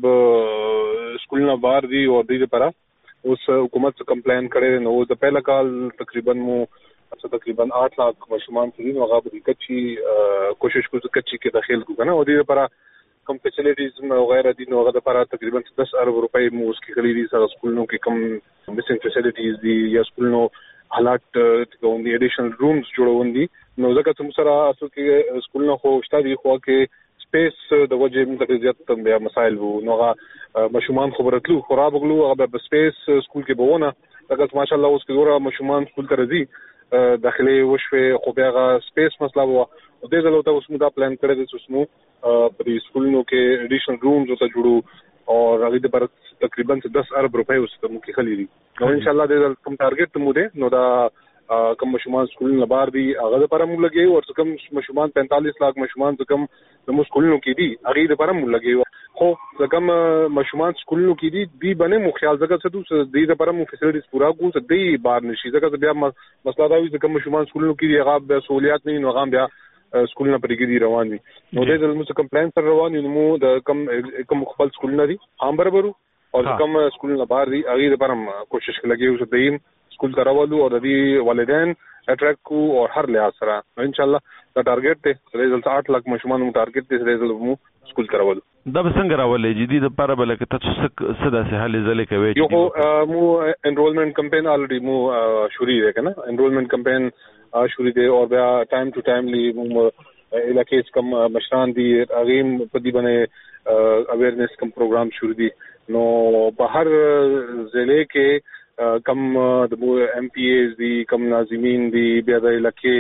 سکول نه بهر دي او دې لپاره اوس حکومت څخه کمپلین کړي نو د پهلا کال تقریبا مو تقریبا آٹھ لاکھ ماشومان دي نو هغه د کچي کوشش کوو کچي کې داخل کو کنه او دې لپاره کم فیسیلیټیز وغیرہ دي نو هغه لپاره تقریبا دس ارب روپۍ مو اس کې خلی دي سره سکولونو کې کم مسنګ فیسیلیټیز دي یا سکولونو حالات کوم دي ایډیشنل رومز جوړون دي نو ځکه چې موږ سره اصل کې سکولونو خو شته دي خو کې سپیس د وجه موږ ته زیات بیا مسائل وو نو هغه ماشومان خبرتلو خراب غلو هغه په سپیس سکول کې بونه لکه ماشاءالله اوس کې ډوره ماشومان سکول ته راځي داخلي وشوي خو بیا سپیس مسله وو د دې ځلو ته اوس موږ دا پلان کړی دی چې موږ په دې سکولونو کې ایډیشنل رومز ته جوړو او هغه د بر تقریبا دس ارب روپۍ اوس ته موږ خلی دي نو ان شاء الله د کوم ټارګټ مو دی نو دا کوم ماشومان سکولونو بار دي هغه لپاره موږ لګي او کوم ماشومان پینتالیس لاکھ ماشومان کوم د مو سکولونو کې دي هغه لپاره موږ لګي خو کوم ماشومان سکولونو کې دي دی باندې مو خیال ځکه چې د دې لپاره مو فیسیلیټیز پورا کو څه دی بار نشي ځکه بیا مسله دا وي چې کوم ماشومان سکولونو کې دي هغه به سہولیات نه نو هغه بیا سکولونه پرګری روان دي نو دې د موږ کمپلین سره روان یو نو د کم کوم خپل سکولونه دي هم برابرو او کوم سکولونه بار دي هغه لپاره کوشش لګي او دیم سکول دراولو او د دې والدین اټریکټ کو او هر لحاظ سره ان شاء الله دا ټارګټ دی ریزلټ آٹھ لاکھ ماشومان مو ټارګټ دی ریزلټ مو سکول دراولو دا څنګه راولې جدي د لپاره بل کې تاسو څه داسې حل ځلې کوي یو مو انرولمنت کمپین الریډي مو شوري دی کنه انرولمنت کمپین شوري دی او بیا ټایم ټو ټایملی مو علاقې کم مشران دي اغیم په دې باندې اویرنس کم پروګرام شروع دي نو بهر ضلع کې کم د ایم پی ایز دي کم ناظمین دي بیا د علاقې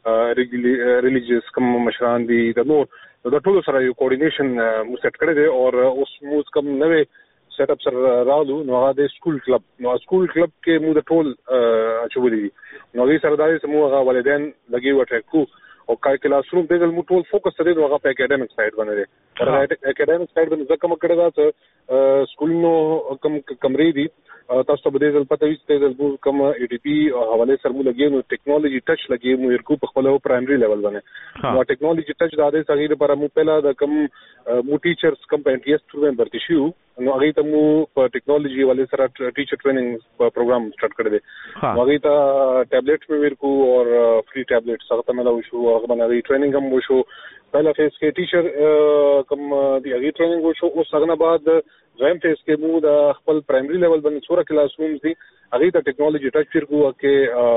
ریلیجیس کم مشران دي د نور د ټولو سره یو کوارډینیشن مو سیټ کړی دی او اوس مو کم نوې سیټ اپ سره راغلو نو هغه د سکول کلب نو سکول کلب کې مو د ټول اچولې دي نو هغه سره دا چې مو هغه والدین لګي وټه کو او کای کلاس روم دغه مو ټول فوکس سره هغه په اکیډمیک سایډ باندې دی اکیډمیک سایډ باندې ځکه مو کړی دا چې سکول نو کم کمرې دي تاسو به دې پته وي چې د کوم ای ډي پی حواله سره مو لګي نو ټیکنالوژي ټچ لګي مو ورکو په خپل پرایمري لیول باندې نو ټیکنالوژي ټچ د دې صغیر لپاره مو پهلا د کم مو ټیچرز کم پینټیس تر برتی شو نو هغه ته مو په ټیکنالوژي والے سره ټیچر ټریننګ پروګرام سٹارټ کړی دی هغه ته ټابلیټ مې ورکو او فری ټابلیټ هغه ته ملو شو هغه باندې ټریننګ هم وشو پہلا فیس کې ټیچر کم دی هغه ټریننګ وشو او څنګه بعد زم فیس کې مو د خپل پرایمري لیول باندې څوره کلاس رومز دي هغه ته ټیکنالوژي ټچ ورکو کې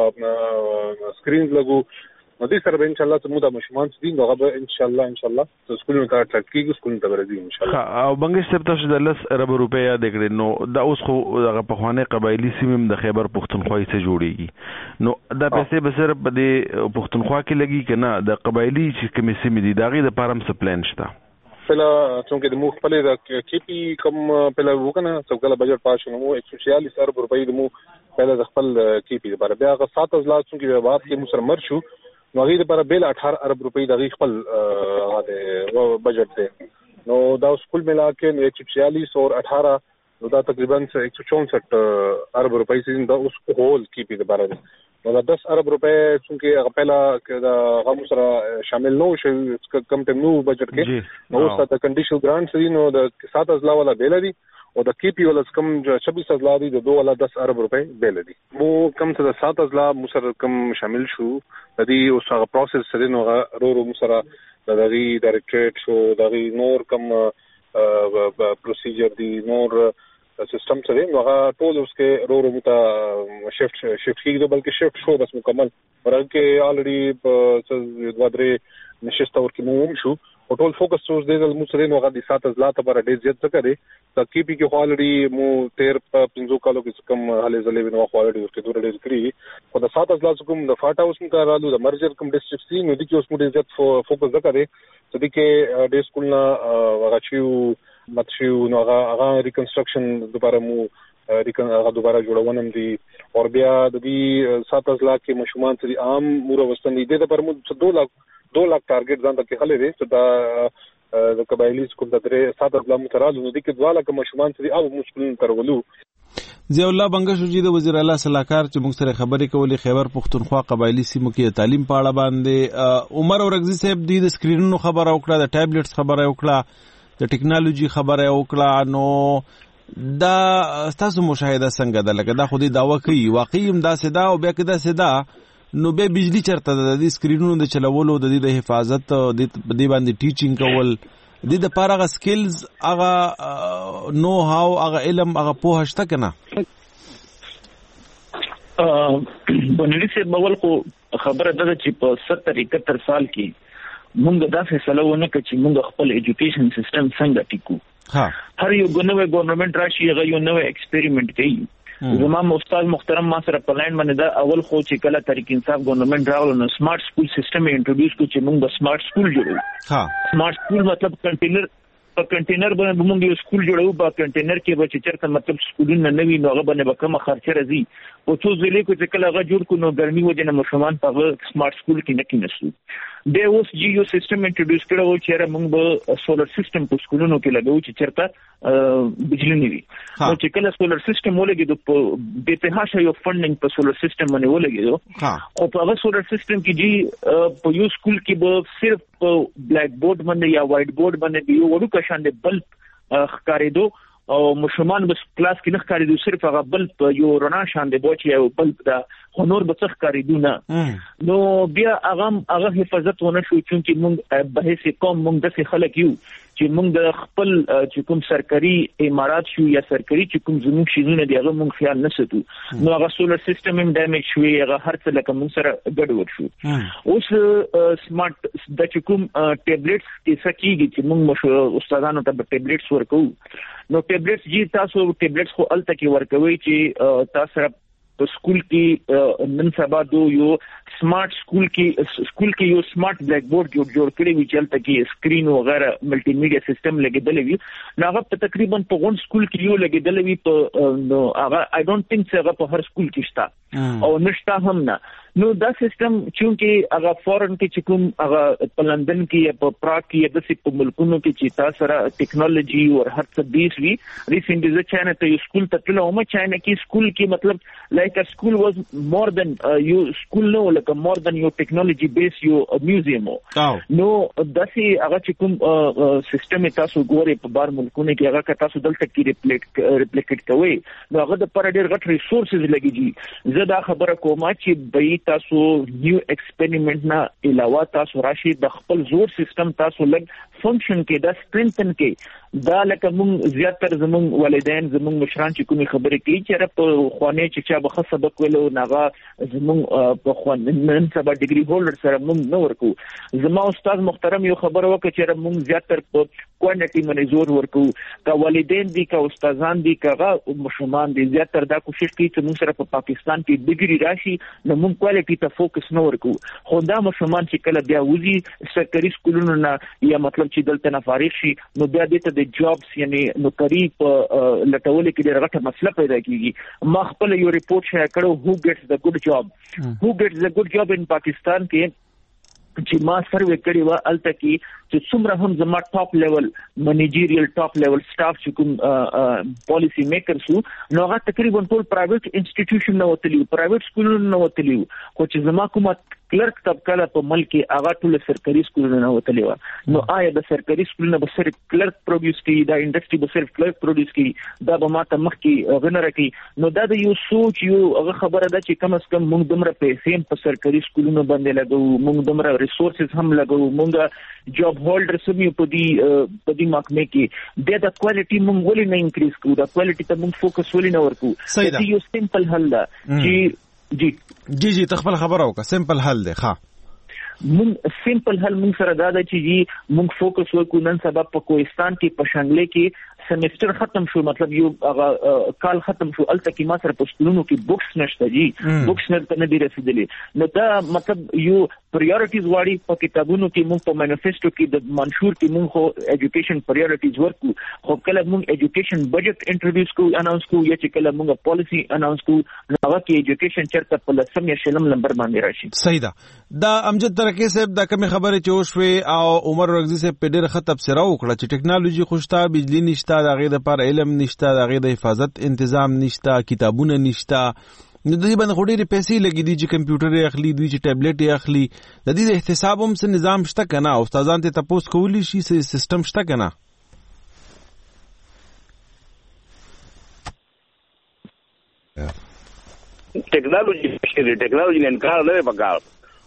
سکرینز لګو نو دې سره به ان شاء الله ته مو د مشمون دي نو هغه ان شاء الله ان شاء الله سکولونو ته ټریک کیږي سکولونو ته ورځي ان شاء الله او بنگش صاحب تاسو د لس ارب روپیا د کړي نو دا اوس خو هغه په خوانه قبایلی سیمم د خیبر پښتونخوا څخه جوړیږي نو دا پیسې به صرف په دې پښتونخوا کې لګي کنه د قبایلی چې کومې سیمې دي دا غي د پارم څه پلان شته پهلا څنګه د مو خپل د کیپی کم پهلا وکنه څنګه بجټ پاس نو ایک سو چھیالیس ارب روپۍ د مو پهلا د خپل کیپی لپاره بیا هغه سات هزار څنګه به بعد کې مو سره مر شو نو هغه لپاره بل اٹھارہ ارب روپۍ د خپل هغه بجٹ دی نو دا کل ملا کے ایک سو چھیالیس اور اٹھارہ نو دا تقریباً ایک سو چونسٹھ ارب روپए سے دا اس کو ہول کی پی کے بارے میں دا دس ارب روپए چونکہ پہلا غم سره شامل نو شو کم ټیم نو بجٹ کې نو اوس دا کنډیشنل ګرانټ سری نو د سات ازلا والا بیل دی او د کی پی والا کم چھبیس ازلا دی د دو والا دس ارب روپए بیل دی وہ کم ته د سات ازلا مسر کم شامل شو د دې اوس هغه پروسس سره نو رو رو مسره د دغه ډایریکټریټ شو دغه نور کم پروسیجر دی نور سسٹم سره نو هغه ټول اوس کې رو رو متا شفت شفت کیږي بلکې شفت شو بس مکمل ورکه الریډي په دوه درې نشسته ورکه مو شو او ټول فوکس اوس د مسره نو هغه د سات ازلا ته پر ډیر زیات څه کړي د کی پی کې الریډي مو تیر په پنځو کالو کې کم حاله زلې نو الریډي ورکه دوه ډیر کړی او د سات ازلا کوم د فاټا اوس مو کارالو د مرجر کوم ډیسټریکټ سي نو د کې اوس مو ډیر زیات فوکس وکړي چې د کې د سکول نه هغه چیو متشیو نو هغه هغه ریکنسټرکشن دوباره مو ریکن هغه دوباره جوړونم دي او بیا د دې سات ازلا کې مشومان سری عام مور وستن دي د پر مو دو لاک دو لاک ټارګټ ځان ته خلې دي چې دا د قبایلی سکول د درې سات ازلا مترالو نو د کې دوا لاک مشومان سری او مشکل ترولو ضیاء الله بنگشو جی د وزیر اعلی صلاحکار چې موږ سره خبرې کولې خیبر پختونخوا قبایلی سیمو کې تعلیم په اړه باندې عمر اورغزی صاحب د سکرینونو خبره وکړه د ټابلیټس خبره وکړه د ټیکنالوژي خبره وکړه نو دا تاسو مشاهده څنګه ده لکه دا خو دې داوا کوي واقعي هم داسې ده او بیا که داسې ده نو بیا بجلی چرته ده د دې سکرینونو د چلولو د دې د حفاظت د دې باندې ټیچینګ کول د دې لپاره هغه سکلز هغه نو هاو هغه علم هغه پوهه شته که نه بنري سے بول خو خبره ده چې په ستر اکہتر سال کې مونږ دا فیصله ونه کړ چې مونږ خپل ایجوکیشن سیستم څنګه ټیکو ها هر یو ګنوې ګورنمنت راشي هغه یو نوې ایکسپریمنٹ کوي زمام استاد محترم ما سره پلاین باندې دا اول خو چې کله تحریک انصاف ګورنمنت راغلو نو سمارټ سکول سیستم انټروډیوس کو چې مونږ سمارټ سکول جوړو ها سمارټ سکول مطلب کنټینر په کنټینر باندې مونږ یو سکول جوړو په کنټینر کې به چې چرته مطلب سکولونه نوي نو هغه باندې به کومه خرچه راځي او څو ځلې کو چې کله هغه جوړ کو نو ګرمي وجه نه مشمان په سمارټ سکول کې نه کېنسو د اوس جی یو سیستم انټروډیوس کړو چې موږ به سولر سیستم په سکولونو کې لګو چې چرته بجلی نه وي نو چې کله سولر سیستم ولګي د بي پی هاش یو فندینګ په سولر سیستم باندې ولګي او په هغه سولر سیستم کې جی په یو سکول کې به صرف بلیک بورډ باندې یا وایټ بورډ باندې یو وړو کشان د بلب ښکارېدو او مشمان بس کلاس کې نه ښکارېدو صرف هغه بلب یو رڼا شان دی بوچ یو بلب دا هنور به څه ښکارېدو نه نو بیا هغه هغه حفاظت ونه شو چې موږ به هیڅ قوم موږ داسې خلک یو چې موږ د خپل چې کوم سرکاري امارات شو یا سرکاري چې کوم زموږ شیزونه دی هغه موږ خیال نه ساتو نو هغه سولر سیستم هم ډیمیج شوی هغه هر څه لکه موږ سره ګډوډ شو اوس سمارټ د چې کوم ټابلیټس کې سکیږي چې موږ استادانو ته ټابلیټس ورکو نو ټابلیټس جی تاسو ټابلیټس خو الته کې ورکوي چې تاسو په سکول کې نن سبا دو یو سمارټ سکول کې سکول کې یو سمارټ بلیک بورډ جوړ جوړ کړی وی چې الته کې سکرین وغیرہ ملټي میډیا سیستم لګیدل وی نو هغه په تقریبا په غون سکول کې یو لګیدل وی په نو هغه آی ډونټ تھنک چې هغه په هر سکول کې شته او نشته هم نه نو دا سیستم چې هغه فورن کې چې کوم هغه په لندن کې یا په پراګ کې د سې په ملکونو کې چې تاسو سره ټیکنالوژي او هر څه بیس وی ریسنټلی ز چاینا ته یو سکول ته تلو ما چاینا کې سکول کې مطلب لایک ا سکول واز مور دن یو سکول نو لکه مور دن یو ټیکنالوژي بیس یو میوزیم نو د سې هغه چې کوم سیستم تاسو ګوري په بار ملکونو کې هغه تاسو دلته کې ریپلیکټ ریپلیکټ کوي نو هغه د پر ډېر غټ ریسورسز لګیږي زه دا خبره کوم چې به تاسو نیو ایکسپریمنٹ نه علاوه تاسو راشي د خپل زور سیستم تاسو لګ فنکشن کې د سټرینثن کې دا لکه موږ زیاتره زموږ والدین زموږ مشران چې کومې خبرې کوي چې په خوانې چې چا به سبق ویلو ناغه زموږ په خوان نن سبا ډیګري هولډر سره موږ نه ورکو زما استاد محترم یو خبر وکړه چې موږ زیاتره په کوانټیټي باندې زور ورکو کا والدین دي کا استادان دي کا مشران دي زیاتره دا کوشش کوي چې موږ سره په پاکستان کې ډیګري راشي نو موږ کوالټي ته فوکس نه ورکو خو دا مشران چې کله بیا وځي سرکاري سکولونو نه یا مطلب چې دلته نه فارغ شي نو بیا دته د جابس یعنی نوکری په لټول کې ډېر غټه مسله پیدا کیږي ما خپل یو ریپورت شیئر کړو هو ګیټس د ګډ جاب هو ګیټس د ګډ جاب ان پاکستان کې چې ما سروې کړی و الته کې چې څومره هم زما ټاپ لیول منیجریل ټاپ لیول سټاف چې کوم پالیسی میکر شو نو هغه تقریبا ټول پرایویټ انسټیټیوشن نه وتلی پرایویټ سکولونو نه وتلی خو چې زما کومه کلرک طبقه په ملک هغه ټول سرکاري سکولونو نه وتلی و نو آیا د سرکاري سکولونو به صرف کلرک پروډوس کی دا انډستری به صرف کلرک پروډوس کی دا به ماته مخ کی غنره کی نو دا د یو سوچ یو هغه خبره ده چې کم از کم موږ دمره پیسې په سرکاري سکولونو باندې لګو موږ دمره ریسورسز هم لګو موږ جاب هولډر سمي په دې په دې محکمه کې د د کوالټي موږ ولې نه انکریز کوو دا کوالټي ته موږ فوکس ولې نه ورکو دا یو سمپل حل ده چې جی جی جی تخپل خبره وکړه سمپل حل دی ښه مونږ سمپل حل مونږ سره دا ده چې جی مونږ فوکس وکړو نن سبا په کوهستان کې په شانګلې کې سیمستر ختم شو مطلب یو هغه کال ختم شو الته کې ما سره په سکولونو کې بوکس نشته جی بوکس نه نه دی رسیدلې نو دا مطلب یو پریورټیز واړي په کتابونو کې مونږ په مانیفیسټو کې د منشور کې مونږ خو ایجوکیشن پریورټیز ورکو خو کله مونږ ایجوکیشن بجټ انټروډیوس کو اناونس کو یا چې کله مونږ پالیسی اناونس کو هغه کې ایجوکیشن چرته په لسم یا شلم نمبر باندې راشي صحیح ده دا امجد ترکی صاحب دا کوم خبره چې وشوي او عمر رغزي صاحب په ډېر ښه تبصره وکړه چې ټیکنالوژي خوشته بجلی نشته دا غي د پر علم نشته دا غي د حفاظت تنظیم نشته کتابونه نشته نو د دې باندې خوري پیسې لګې دي چې کمپیوټر یې اخلي دوی چې ټابلیټ یې اخلي د دې د احتساب هم څه نظام شته کنه استادان ته تاسو کولی شي سیستم شته کنه ټیکنالوژي چې ټیکنالوژي نه انکار نه وکړ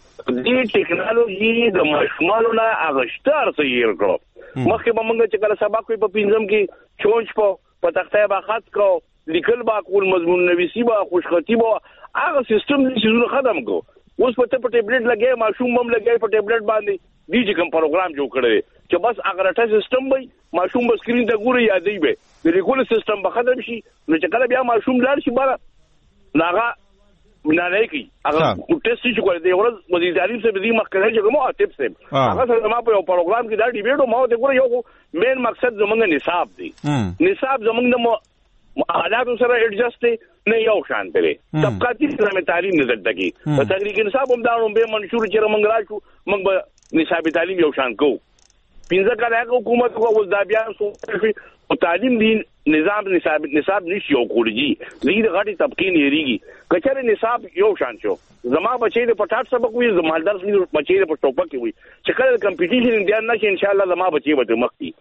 دې ټیکنالوژي د ماشومانو نه اغشتار څه یې کړو مخکې به موږ چې کله سبق کوي په پنځم کې چونچ په په تختې به خط کو لیکل با کول مضمون نویسی با خوشخطی با هغه سیستم دې شنو ختم کو اوس په ته په ټابلیټ لګي ماشوم هم لګي په ټابلیټ باندې دې چې کوم پروګرام جوړ کړی چې بس هغه راټه سیستم وي ماشوم به سکرین ته ګوري یادې به د لیکل سیستم به ختم شي نو چې کله بیا ماشوم لاړ شي بار ناغه نه نه کی هغه ټیسټ چې کوي د ورځ وزیر تعلیم څخه دې مخکې چې کومه ټیپ سم هغه سره ما په یو پروګرام کې دا ډیبیټو ما ته ګوره یو مین مقصد زمونږ نصاب دی نصاب زمونږ د حالات سره ایڈجسټ نه یو شان دی طبقاتي نظام تعلیم نه زده کی په تحریک نصاب هم دا به منشور چې موږ راشو موږ به نصاب تعلیم یو شان کو پینځه کاله حکومت کو اوس دا بیا سو او تعلیم دی نظام نصاب نصاب نشي یو کوړي زید غټي طبقه نه ریږي کچره نصاب یو شان شو زما بچي د پټاټ سبق وي زما درس نه بچي د پټوپه کې وي چې کله کمپټیشن انډیا نه ان شاء الله زما بچي به مخکي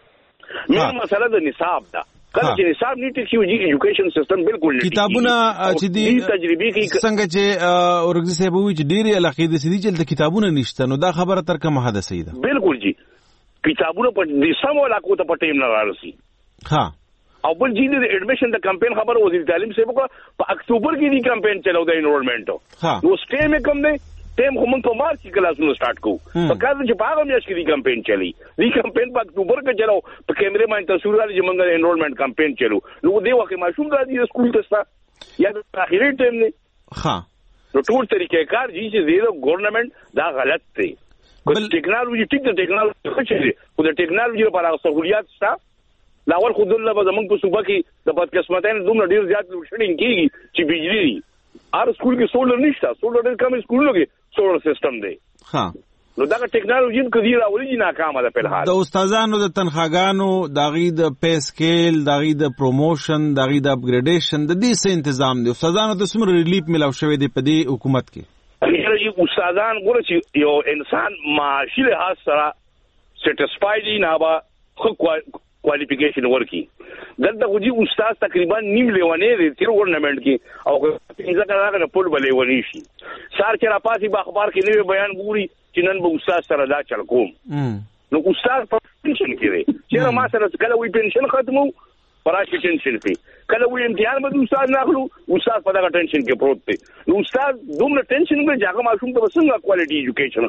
مې مسله د نصاب ده کله چې نصاب نیټ شي وي ایجوکیشن سیستم بالکل کتابونه چې دي تجربي کې څنګه چې ورګزي صاحب وي چې ډېری علاقې د سړي چې کتابونه نشته نو دا خبره تر کومه حد صحیح ده بالکل جی کتابونه په دې سم علاقو ته په ټیم نه راځي ها او بل جی د اډمیشن د کمپاین خبر وزیر تعلیم سے وکړه په اکتوبر کې دی کمپاین چلاو د انرولمنت نو سټیم کم دی ټیم هم په مارچ کې کلاسونه سٹارټ کو په کار چې په هغه میاشت کې دی کمپاین چلی دی کمپاین په اکتوبر کې چلاو په کیمرې باندې تصویر راځي چې موږ انرولمنت کمپاین چلو نو دی وخت ماشوم راځي سکول ته ستا یا د اخیری ټیم نه ها نو ټول طریقې کار جی چې د ګورنمنت دا غلط دی بل ټیکنالوژي ټیک د ټیکنالوژي څه دی خو د ټیکنالوژي لپاره سہولیات شته لاول خود الله به زمونږ په صوبه کې د بدقسمتۍ دومره ډیر زیات شډینګ کیږي چې بجلی هر سکول کې سولر نشته سولر ډیر کم سکولونو کې سولر سیستم دی ها نو دا ټیکنالوژي کدي راولي نه ناکامه ده په الحال د استادانو د تنخواګانو داغي د پی سکیل داغي د پروموشن داغي د اپګریډیشن د دې څه تنظیم دی استادانو د سمره ریلیف ملاو شوی دی په دې حکومت کې هغه استادان ګوره چې یو انسان معاشي له سره سټیسفاید نه با خو کوالیفیکیشن ورکی دلته خو جی استاد تقریبا نیم لیوانې دی تیر ورنمنت کې او څنګه راغله په بلې ونی شي سار چې را پاسي په اخبار کې نوې بیان ګوري چې نن به استاد سره دا چل کوم نو استاد په پنشن کې دی چې ما سره کله وی پنشن ختمو پراشي ټینشن کې کله وی امتحان به استاد ناخلو استاد په دا ټینشن کې پروت دی نو استاد دومره ټینشن کې ځکه معلوم ته څنګه کوالټي ایجوکیشن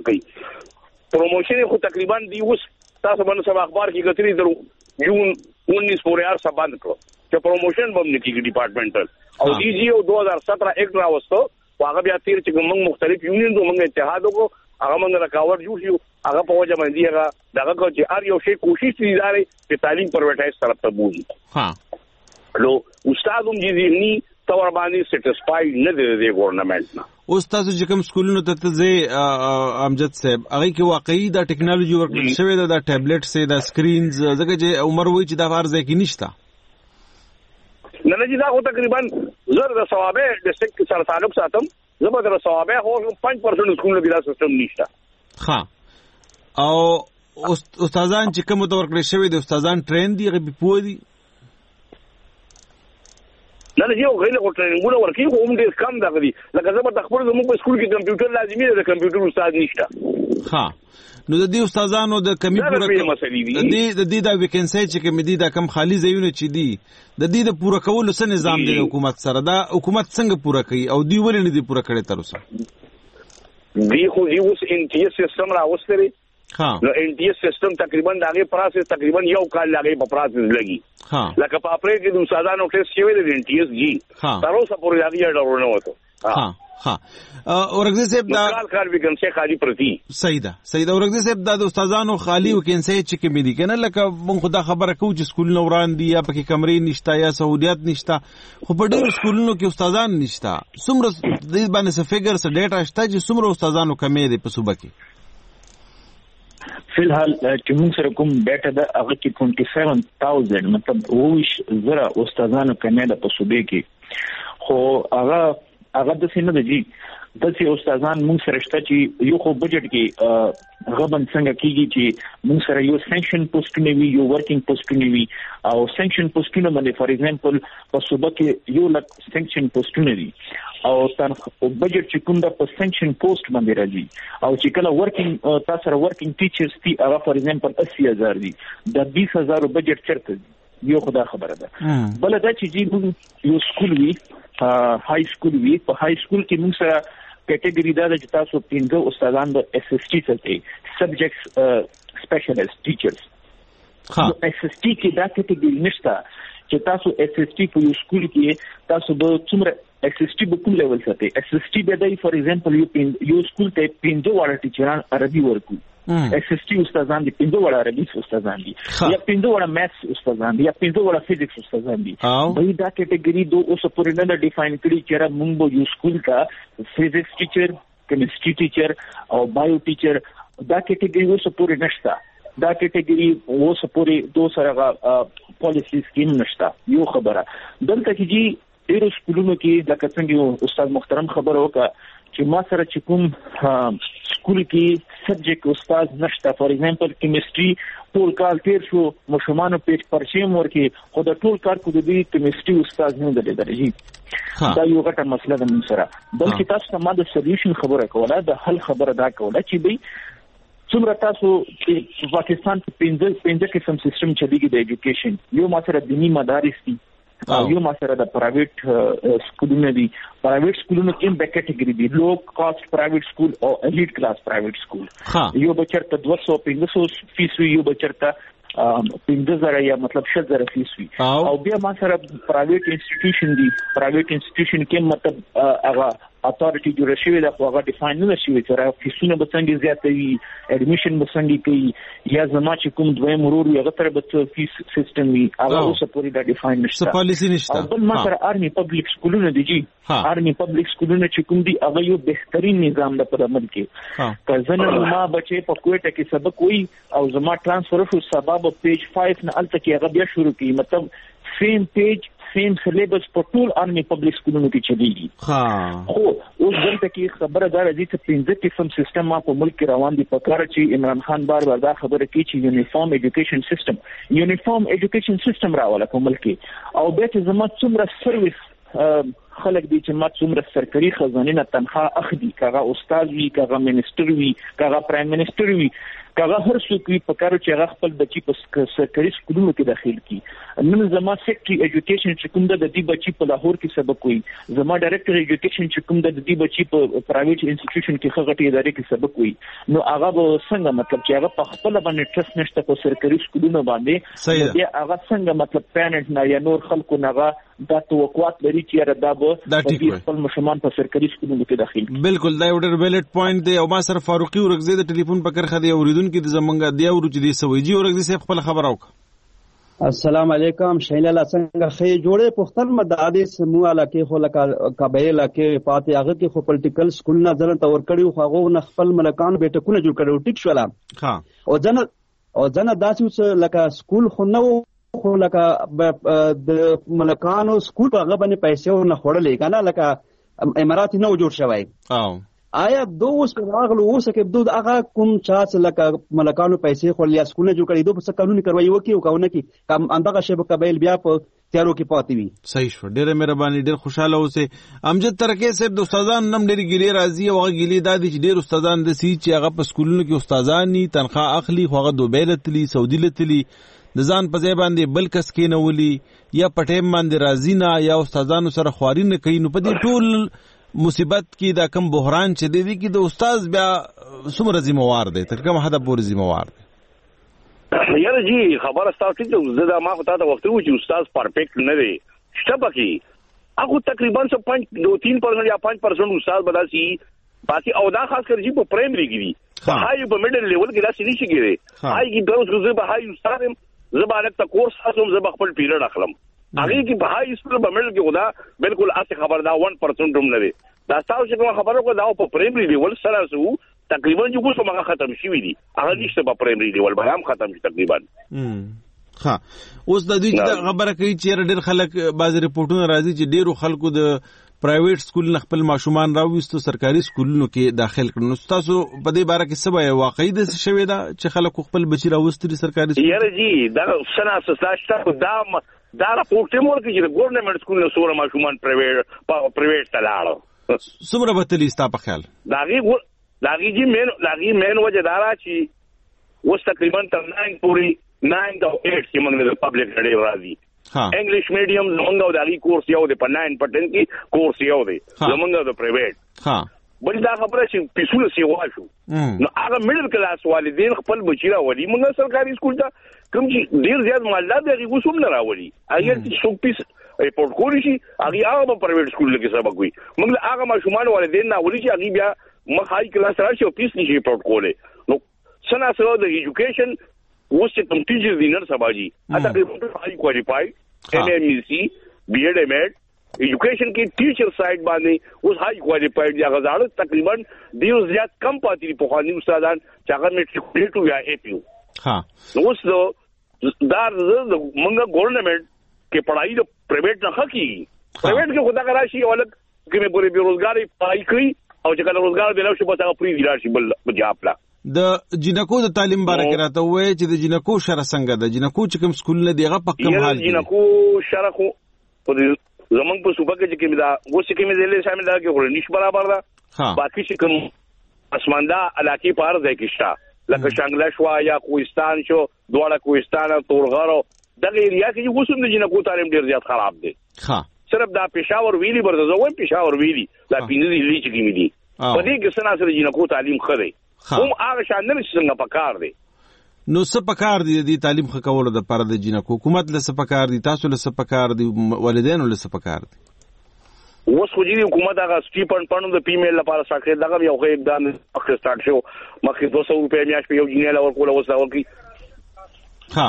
کوي پروموشن خو تقریبا دی اوس تاسو باندې سبا اخبار کې کتري درو جون उन्नीस پورې ار سبا بند کړو چې پروموشن بم نه کیږي ډپارټمنټل او डी जी او دو हज़ार सत्रह ایکټ راوستو هغه بیا تیر چې موږ مختلف یونین دوه موږ اتحاد وکړو هغه موږ راکاوټ جوړ شو هغه په وجه باندې هغه دغه کو چې ار یو شی کوشش دي داري چې تعلیم پرویټایز طرف ته بوزي ها نو استاد هم دې نه تور باندې سټیسفاید نه دی د ګورنمنت نه اوس تاسو چې کوم سکولونو ته ځئ امجد صاحب هغه کې واقعي دا ټیکنالوژي ورکړل شوې ده، دا ټابلیټ سي دا سکرینز، ځکه چې عمر وایي چې دا هر ځای کې نشته. نه نه جی دا خو تقریبا زر د ثوابه ډسټرکټ کې سره تعلق ساتم، زبر د ثوابه هو پنځه پرسنټ سکولونو کې دا سیستم نشته. ها او استادان چې کوم ته ورکړل شوی دي استادان ټرین دي غي پوه دي؟ نه نه یو غیر او ټریننګونه ورکړي خو هم ډیر کم دغه دي، لکه زبر د خپل زموږ په سکول کې کمپیوټر لازمي دی، د کمپیوټر استاد نشته. ها نو د دې استادانو د کمی پوره د دې د دې د ویکنسي چې کوم دي دا کم خالی ځایونه چې دي د دې د پوره کولو څه نظام دی حکومت سره، دا حکومت څنګه پوره کوي او دی ولې نه دی پوره کړی تر اوسه؟ دی خو دی اوس ان ټي اس سیستم راوستلی. ها نو ان ټي اس سیستم تقریبا دغه پروسس تقریبا یو کال لګي په پروسس لګي. ها لکه په اپریل کې د استادانو ټیسټ شوی دی ان ټي اس جی تر اوسه پورې هغه ډورونه وته. ها ها اورګزي صاحب دا کال کار ویکنسي خالی پرتی صحیح ده صحیح ده اورګزي صاحب دا د استادانو خالی ویکنسي چې کې مې دي کنه، لکه مونږ خدا خبره کوو چې سکولونه وران دي یا پکې کمرې نشته یا سہولیات نشته، خو په ډېرو سکولونو کې استادان نشته. څومره دې باندې څه فګر څه ډیټا شته چې څومره استادانو کمې دي په صوبه کې؟ فی الحال چې موږ سره کوم ډیټا ده هغه کې سبعه ویشت هزار مطلب اووه زره استادانو کمې ده په صوبه کې، خو هغه هغه د سینه د جی داسې استادان موږ سره شته چې یو خو بجټ کې غبن څنګه کیږي چې موږ سره یو سینکشن پوسټونه وي، یو ورکینګ پوسټونه وي، او سینکشن پوسټونه باندې فار ایگزامپل په صوبه کې یو لک سینکشن پوسټونه دي او تن بجټ چې کوم د په سینکشن پوسټ باندې راځي، او چې کله ورکینګ تاسو سره ورکینګ ټیچرز دي هغه فار ایگزامپل اسی هزار دي، د بیس هزار بجټ چرته دي یو خدا خبره ده. بل دا چې جی یو سکول وي های سکول وي، په های سکول کې موږ سره کټګوري دا چې تاسو پنځه استادان د اس اس ټي څخه سبجیکټس سپیشلیست ټیچرز. ها اس اس ټي کې دا کټګوري نشته چې تاسو اس اس ټي په یو سکول کې تاسو به څومره اس اس ټي په کوم لیول ساتي. اس اس ټي به د فار ایگزامپل یو یو سکول ته پنځه وړ ټیچران عربي ورکو، اس اس ټي استادان دي پنځه وړ عربي استادان دي یا پنځه وړ میثس استادان دي یا پنځه وړ فزکس استادان دي. به دا کټګوري دوه اوس پورې نه ډیفاین کړي چې موږ به یو سکول کا فزکس ټیچر، کیمستري ټیچر او بایو ټیچر دا کټګوري اوس پورې نشته. دا کټګوري اوس پورې دوه سره پالیسی سکیم نشته. یو خبره دلته کې جی ډیرو سکولونو کې د کڅنګ استاد محترم خبر وکړه چې ما سره چې کوم سکول کې سبجیکټ استاد نشته، فار ایگزامپل کیمستري ټول کال تیر شو مشمانو پیج پرچیم ورکی خو د ټول کار کو د دې کیمستري استاد نه درلودل جی. دا یو غټه مسله ده موږ سره. بلکې تاسو ته ما د سولوشن خبره کوله، د حل خبره دا کوله چې به څومره تاسو په پاکستان کې پنځه پنځه قسم سیستم چلیږي د ایجوکیشن. یو ما سره دینی مدارس دي، یو ما سره د پرایویټ سکولونه دي. پرایویټ سکولونو کې به کټګوري دي لو کاست پرایویټ سکول او الیټ کلاس پرایویټ سکول. یو بچرته دوه سوه پنځه سوه فیس وي، یو بچرته پنځه زره یا مطلب شل زره فیس وي. او بیا ما سره پرایویټ انسټیټیوشن دي. پرایویټ انسټیټیوشن کې مطلب هغه اتارټي جوړ شوی دا خو هغه ډیفاین نه شوی چې فیسونه به څنګه زیاتوي، اډمیشن به څنګه کوي، یا زما چې کوم دویم مرور یو غتر به فیس سیستم وي هغه اوس پورې دا ډیفاین نشته، پالیسی نشته. بل ما سره آرمي پبلک سکولونه دي جی. آرمي پبلک سکولونه چې کوم دي هغه یو بهترین نظام د پر عمل کې. کله ما بچي په کوټه کې سبق وي او زما ترانسفر شو سبب پیج پنځه نه الته کې هغه بیا شروع کی، مطلب سیم پیج سیم سلیبس په ټول آرمي پبلک سکولونو کې چلیږي. ها خو اوس دلته کې خبره دا راځي چې پنځه قسم سیستم ما په ملک روان دي. په کار چې عمران خان بار بار دا خبره کوي چې یونیفارم ایجوکیشن سیستم یونیفارم ایجوکیشن سیستم راواله په ملک کې. او به چې زما څومره سرویس خلک دي چې ما څومره سرکاري خزانه نه تنخواه اخلي، کاغه استاد وي، کاغه منسٹر وي، کاغه پرایم منسٹر وي، کاغه هر څوک وي، په کارو چې هغه خپل بچي په سرکاري سکولونو کې داخل کی. نن زما سیکټري ایجوکیشن چې کوم د دې بچي په لاهور کې سبق وي، زما ډایریکټر ایجوکیشن چې کوم د دې بچي په پرایویټ انسټیټیوشن کې خغټي ادارې کې سبق وي، نو هغه به څنګه مطلب چې هغه په خپل باندې ټرست نشته په سرکاري سکولونو باندې، بیا هغه څنګه مطلب پیرنټ نه یا نور خلکو نه دا توقعات لري چې را دا به خپل مشمان په سرکاري سکولونو کې داخل. بالکل دا یو ډېر ویلیډ پوینټ دی. او ما سره فاروقي ورغزي د ټلیفون په کرخه دی اوریدونکو د زمونږ دی او چې دی سويجي ورغزي صاحب خپل خبر اوک. السلام علیکم شیلاله څنګه خې جوړې پښتن مدادې سمو علاقه خو لکه قبایل علاقه پاتې هغه کې خو پولیټیکل سکول نه ځل تور کړیو خو هغه نه خپل ملکان بیٹکونه جوړ کړو ټیک شول ها او ځنه او ځنه داسې لکه سکول خو نو خو لکه د ملکانو سکول په هغه باندې پیسې نه خورلې کنه لکه امارات نو جوړ شوی او آیا دوه راغلو اوس کې دوه هغه کوم چا چې لکه ملکانو پیسې خورلې سکول نه جوړ کړي دوه څه قانوني کاروایی وکي او کاونه کی کم اندغه شی قبایل بیا په تیارو کې پاتې وي صحیح شو ډېر مهرباني ډېر خوشاله اوسه امجد ترکه صاحب د استادان نم ډېر ګیلې راځي او هغه ګیلې دادي چې ډېر استادان د سی چې هغه په سکولونو کې استادان ني تنخواه اخلي خو هغه دوبه لتلی سعودي لتلی د ځان په ځای باندې بل کس کې نه ولي یا پټیم باندې راځي نه یا استادانو سره خواري نه کوي نو په دې ټول مصیبت کې دا کم بحران چې دی کې د استاد بیا څومره ذمہوار دی تر کومه حد پورې ذمہوار دی یاره جی خبره ستاسو ته زه دا ما خو ته وخت وو چې استاد پرفیکټ نه دی شته پکې هغه تقریبا څه پنځ دو تین پرسنټ یا پنځ پرسنټ استاد بداسي باقي او دا خاص کر چې په پرایمري کې دي په هاي په میډل لیول کې دا څه نشي کېږي هاي کې دروس غزه به هاي استاد زبانه تا کورس خاصم زب خپل پیریډ اخلم هغه کې په هاي سکول په میډل کې خدا بالکل اته خبر دا ون پرسنټ هم نه دی دا تاسو چې خبره کو دا په پرایمري لیول سره سو تقریبا جو کوم هغه ختم شوی دي هغه نشته په پرایمري لیول باندې هم ختم شي تقریبا ها اوس د دې خبره کوي چې ډېر خلک بعض ریپورتونه راځي چې ډېرو خلکو د پرایویټ سکول نه خپل ماشومان راوېستو سرکاري سکولونو کې داخل کړنو تاسو په دې باره کې څه وایي واقعي د څه شوی دا چې خلک خپل بچی راوستري سرکاري سکول یاره جی دا سنا سساشته دا دا راپورټ مور کې چې ګورنمنت سکول نه سوره ماشومان پرایویټ پرایویټ تلاړو څومره بتلی ستا په خیال داغي داغي جی مین داغي مین وجه دارا چې اوس تقریبا تر ناین پوری ناین او ایٹ چې موږ د پبلک لړۍ راځي انګلیش میډیم زمونږ د داغي کورس یو دی په ناین په ټن کې کورس یو دی زمونږ د پرایویټ ها بل دا خبره چې پیسونه سی واشو نو هغه میډل کلاس والدین خپل بچی راوړي موږ سرکاري سکول ته کوم چې ډیر زیات مالدار دی هغه وسوم نه راوړي اگر چې څوک پیس ریپورت کولی شي هغه هغه په پرایویټ سکول کې سبق وي موږ هغه ماشومان والدین نه ولي چې هغه بیا مخ هاي کلاس راشي او پیس نشي ریپورت کولی نو سنا سره د ایجوکیشن اوس چې کوم ټیچر دی نر سباجي اته تقریبا هاي کوالیفاید ایم ایم سی بی ایډ ایم ایډ ایجوکیشن کې ټیچر سایډ باندې اوس هاي کوالیفاید یا غزاړه تقریبا ډیر زیات کم پاتې په خواني استادان چې هغه میټریک یا اے پی یو ها اوس دا د منګه ګورنمنت کې پڑھائی د پرایویټ نه حقي پرایویټ کې خدا کراشي ولک کې مې پوری بیروزګاری پای کوي او چې کله روزګار دی نو شي په تاسو پری دی راشي بل جاب لا د جنکو د تعلیم باره کې راته وایي چې د جنکو شر څنګه ده جنکو چې کوم سکول نه دیغه په کوم حال دی جنکو شر خو په زمنګ په صوبه کې چې دا و چې کوم ځای شامل ده کې ورنيش برابر ده باقي چې کوم اسماندا علاقه پار ځای کې شته لکه شانګلا شو یا کوهستان شو دواړه کوهستان تورغارو دغه ایریا کې وسوم د جنکو تعلیم ډیر زیات خراب دی ها صرف دا پېښور ویلي برته زوم پېښور ویلي دا پینځه دی لیچ کې مې دي په دې کې سنا سره جنکو تعلیم خره هم هغه شان نه څنګه پکار دی نو څه پکار دی د تعلیم خ کولو د پر د جنکو حکومت له څه پکار دی تاسو له څه پکار دی والدینو له څه پکار دی اوس خو جی حکومت هغه سټیپن پاندو د پیمیل لپاره ساکه دغه یو غیر اقدام اخر سٹارټ شو مخکې دوه سوه روپیا میاش په یو جنیل اور کوله وسه ورکی ها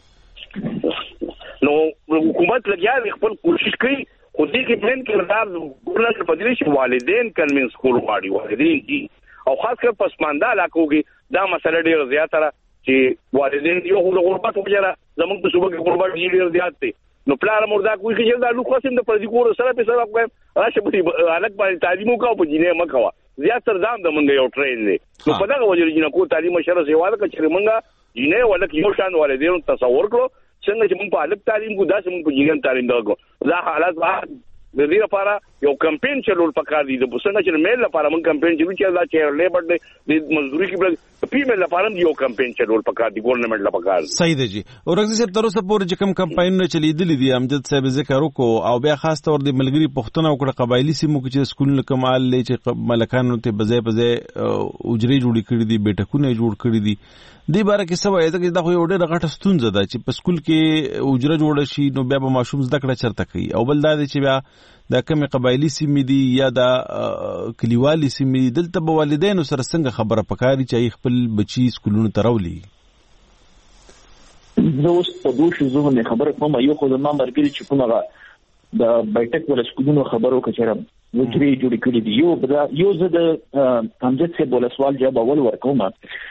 نو حکومت لګیا خپل کوشش کوي خو دې کې پلان کردار ګورنر په دې چې والدین کنوینس کول غواړي والدین دي او خاص کر پسمانده علاقو کې دا مسله ډیره زیاته چې والدین یو د غربت وجره زمونږ په صوبه کې غربت ډیر زیات دی نو پلان مردا کوی چې دا لوخ قسم د پردي کور سره په سبب کوم راشه په الګ باندې تعلیم وکاو په جنې مکوا زیات تر دام د منګ یو ټرین دی نو په دغه وجه چې کو تعلیم شره سیواله کچې منګه جنې ولک یو شان والدین تصور کړو څنګه چې موږ په الګ تعلیم کو داسې موږ په جنې تعلیم دغه دا حالات د دې لپاره یو کمپاین چلول پکار دي د څنګه چې میل لپاره موږ کمپاین چلو چې دا چیر لیبر د مزدوري کې په پیمل لپاره یو کمپاین چلول پکار دي ګورنمنت لپاره صحیح دی جی اورګزي صاحب تر اوسه پورې چې کوم کمپاین نه چلیدلی دي امجد صاحب ذکر وکړو او بیا خاص تور د ملګری پښتنه وکړه قبایلی سیمو کې چې سکول کمال لې چې ملکانو ته بځای بځای اجري جوړی کړی دي بیٹکونه جوړ کړی دي دې باره کې څه وایي دا خو یو ډېر غټه ستونزه ده چې په سکول کې اجره جوړ شي نو بیا به ماشوم زده کړه چرته کوي او بل دا چې بیا دا کوم قبایلی سیمې دي یا دا کلیوالي سیمې دلته به والدینو سره څنګه خبره پکاري چې خپل بچي سکولونو ته راولي زه اوس په دوه شیزو باندې خبره کوم. یو خو زما مرګري چې کومه د بیٹک ول سکولونو خبرو کچرم وچري جوړ کړی دی. یو یو زه د امجد سے بوله سوال جواب اول ورکوم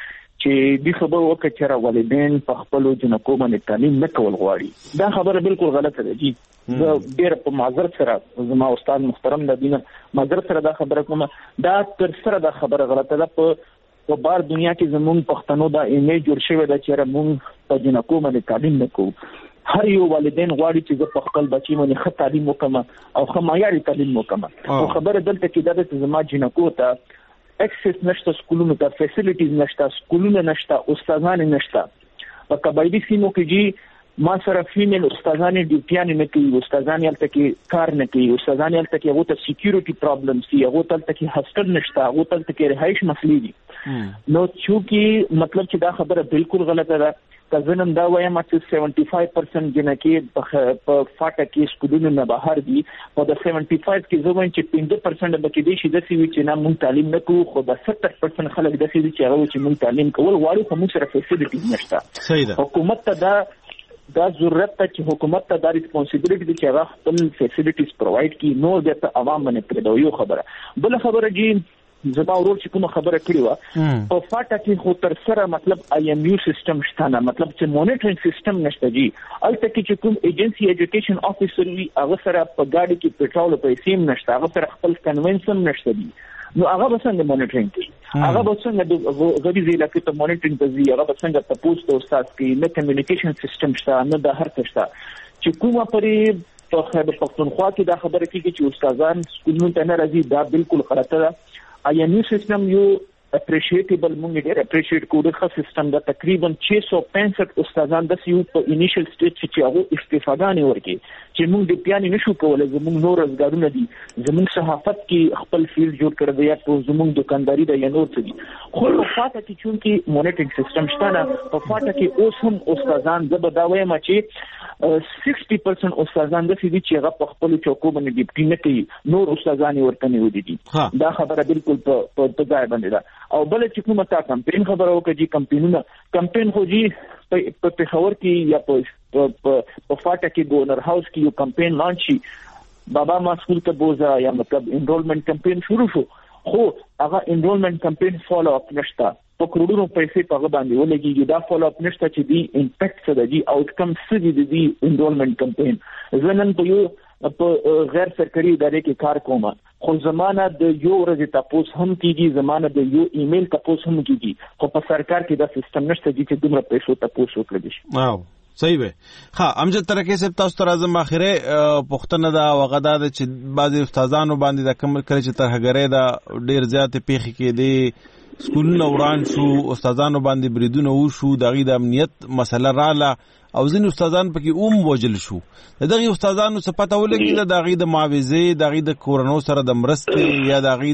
چې دی خبر وکړه چې والدین په خپل جنکو باندې تعلیم نه کول غواړي. دا خبره بالکل غلطه ده جی. زه ډېر په معذرت سره زما استاد محترم د دینه معذرت سره دا خبره کوم. دا تر سره دا خبره غلطه ده. په په بار دنیا کې زموږ پښتنو دا ایمیج جوړ شوی دا چې موږ په جنکو باندې تعلیم نه کوو. هر یو والدین غواړي چې زه په خپل بچی باندې ښه تعلیم وکم او ښه معیاري تعلیم وکم. او خبره دلته کې دا چې زما جنکو ته اکسس نشته، سکولونو ته فیسیلیټیز نشته، سکولونه نشته، استادان نشته. په قبایلی سیمو کې جی ما سره فیمیل استادان ډیوټیان نه کوي، استادان یلته کې کار نه کوي، استادان یلته کې هغه ته سکیورټي پرابلمز دي، هغه ته کې هاسټل نشته، هغه ته کې رهایش مسلې دي. نو چې مطلب چې دا خبره بالکل غلطه ده. کزنم دا وایم چې سیونټي فایو پرسنټ جنکې په فاټه کې سکولونو نه بهر دي. په د سیونټي فایو کې زه وایم چې پنځه پرسنټ به کې دي چې داسې وي چې نه موږ تعلیم نه کوو، خو د ستر پرسنټ خلک داسې دي چې هغه چې موږ تعلیم کول غواړو خو موږ سره فیسیلیټیز نشته. صحیح ده. حکومت ته دا دا ضرورت ته چې حکومت ته دا ریسپانسیبিলিټي دي چې هغه خپل فیسیلیټیز پرووایډ کړي. نو د عوام باندې پرې یو خبره. بل خبره جی زما ورور چې کومه خبره کړې و په فاټه کې خو تر سره مطلب آی ایم یو سیستم شته نه، مطلب چې مونیټرینګ سیستم نشته جی. البته کې چې کوم ایجنسی ایجوکیشن افیسر وي هغه سره په گاډي کې پټرول پیسې نشته، هغه سره خپل کنونشن نشته دي. نو هغه به څنګه مونیټرینګ کوي؟ هغه به څنګه د غوړي ضلع کې ته مونیټرینګ کوي؟ هغه به څنګه تاسو ته استاد کې نه کمیونیکیشن سیستم شته نه د هر څه شته چې کومه پرې په خبر پښتونخوا کې دا خبره کوي چې استادان سکولونو ته نه راځي. دا بالکل غلطه ده. آی ایم یو سیستم یو اپریشیټیبل مونږ ډېر اپریشیټ کوو. د ښه سیستم د تقریبا شش سو پنځه استادان د سیو په انیشل سټیج چې هغه استفاده نه ورکي چې موږ د پیانې نشو کولای. زموږ نور روزګارونه دي، زموږ صحافت کې خپل فیلډ جوړ کړی دی یا په زموږ دکانداري د یا نور څه دي. خو په فاټه کې چې مونیټرینګ سیستم شته نه، په فاټه کې اوس هم استادان زه به دا وایم چې سیکسټي پرسنټ استادان د دې چې هغه په خپل چوکو باندې ډیپټي نه کوي، نور استادان ورته نه ودی دي. دا خبره بالکل په په ځای باندې ده. او بل چې کومه تا کمپین خبره وکړي جی کمپینونه کمپین خو جی په پېښور کې یا په په فاټه کې ګورنر هاوس کې یو کمپین لانچ شي، بابا ما سکول ته بوزا یا مطلب انرولمنت کمپین شروع شو، خو هغه انرولمنت کمپین فالو اپ نشته. په کروڑونو پیسې په هغه باندې ولګي. دا فالو اپ نشته چې دی امپیکټ څه دی، آوټکم څه دی د دې انرولمنت کمپین. زنن په یو په غیر سرکاري ادارې کې کار کوم، خو زمانہ د یو ورځې تاسو هم کیږي، زمانہ د یو ایمیل تاسو هم کیږي، خو په سرکار کې دا سیستم نشته چې دومره پیسې تاسو وکړي شي. واو صحیح وي. ها امجد ترکه سپ تاسو تر اعظم اخره پښتنه دا وغدا د چې بعضي استادانو باندې د کم کړي چې ترهګری دا ډیر زیات پیخي کې دي، سکولونه وران شو، استادانو باندې بریدونه وشو، دغه د امنیت مسله رااله او ځین استادان پکې اوم وجل شو. دغه استادانو څه پته ولګي دغه د معاوضه دغه د کورونو سره د مرستې یا دغه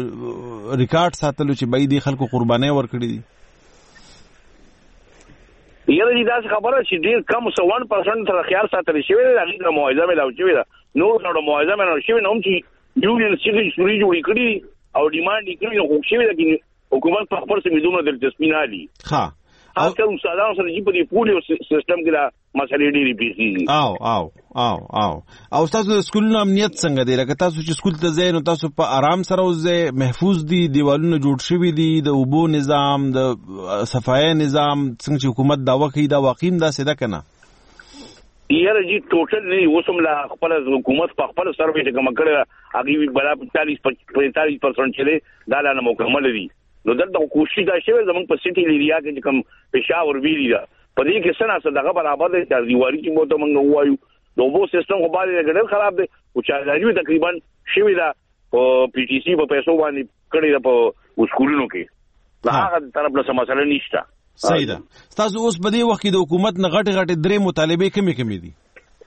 د ریکارډ ساتلو چې بای دي خلکو قرباني ورکړي دي. یره دې دا خبره چې ډیر کم څه واحد پرسنټ تر خیال ساتل شوی دی. دغه د معاوضه ملاو شوی دی، نو نو معاوضه ملاو شوی نو چې یونین چې شوري جوړی کړی او ډیماند یې کړی خو شوی دی حکومت په خپل څه دومره دلچسپي نه لري. ها او که استادانو سره چې په دې پولیو سیستم کې دا مسلې ډېرې پیښیږي. او او او او او تاسو د سکولونو امنیت څنګه دی؟ لکه تاسو چې سکول ته ځئ نو تاسو په آرام سره وځئ، محفوظ دي، دیوالونه جوړ شوي دي، د اوبو نظام، د صفایي نظام څنګه چې حکومت دعوه کوي دا واقعي همداسې ده که نه؟ یاره جی ټوټل نه اوس هم لا خپل حکومت په خپل سروې چې کوم کړی هغه بلا چالیس پینتالیس پرسنټ چلے دا نه مکمل دي. نو دلته کوشش دا شوی زمونږ په سټي ایریا کې کوم پېښور ویلی دا په دې کې سنا څه دغه برابر دی چې دیواري کې مو ته موږ وایو د اوبو سیستم خو باندې ډېر خراب دی او چارجي تقریبا شوی دا په پی ټي سي په پیسو باندې کړی دا په سکولونو کې دا هغه طرف له مسله نشته. صحیح ده. تاسو اوس په دې وخت کې د حکومت نه غټ غټ درې مطالبه کمی کمی دي.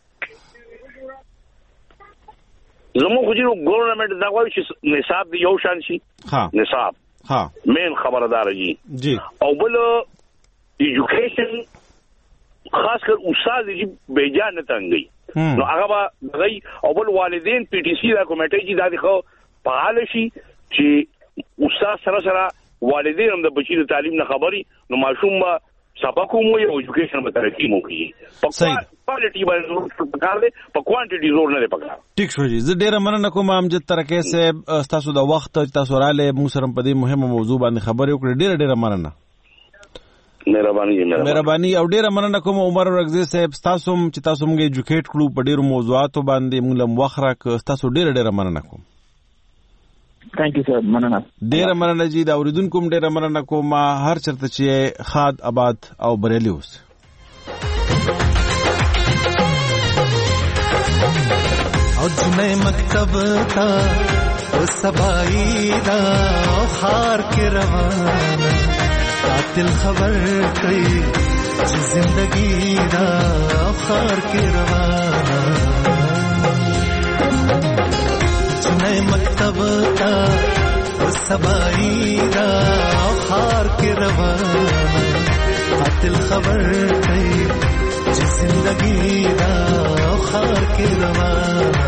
زموږ خو چې ګورنمنت دا وایي چې نصاب دی یو شان شي. ها نصاب ها مین خبردار جی جی او بل ایجوکیشن خاص کر استاد جی بیجا نه تنګي نو هغه غي او بل والدین پی ټي سي دا کمیټه جی دا خو فعال شي چې استاد سره سره والدین هم د بچی د تعلیم نه خبري نو ماشوم سبق مو یو ایجوکیشن به ترقی مو کی په کوالټي باندې زور پکار دی په کوانټیټي زور نه پکار. ټیک شو جی. زه ډیره مننه کوم امجد ترکه صاحب تاسو د وخت تاسو رااله موږ سره په دې مهمه موضوع باندې خبرې وکړې. ډیره ډیره مننه. مهرباني مهرباني او ډیره مننه کوم عمر ورغزي صاحب تاسو چې تاسو موږ ایجوکیټ کړو په ډیرو موضوعاتو باندې موږ لم وخره تاسو ډیره ډیره مننه کوم. تھینک یو سر. مننه. ډیره مننه جی. دا اوریدونکو هم ډیره مننه کوم. هر چرته چې خاد آباد او بریالي اوس. او جمع مکتب تا او سبائی دا او خار کے روانا قاتل خبر کئی چی زندگی دا او خار کے روانا جمع مکتب تا او سبائی دا او خار کے روانا قاتل خبر کئی چی زندگی دا او خار کے روانا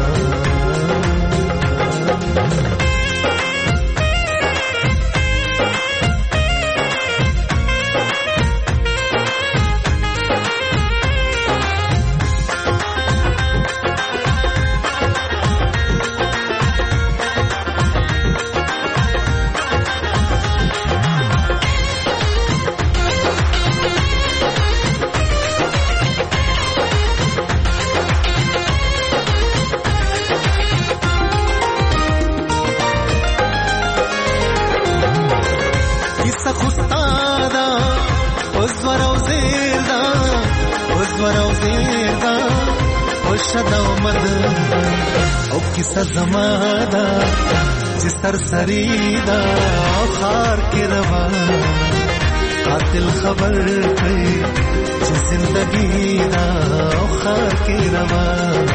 او کیسا زمادا چې سرسری دا خار کې روان قاتل خبر کوي چې زندگی دا خار کې روان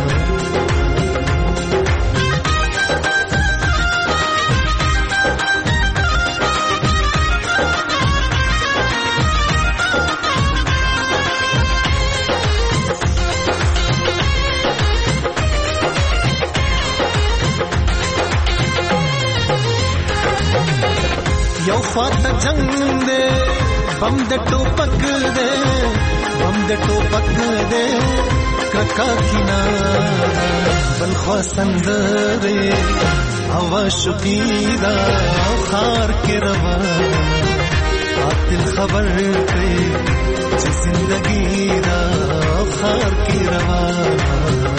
یو خواته جنگ دے بم د ټوپک دے بم د ټوپک دے ککا کینا بل خوا سندره هوا شقیدا خار کې روان قاتل خبر کوي چې زندگی دا خار کې روان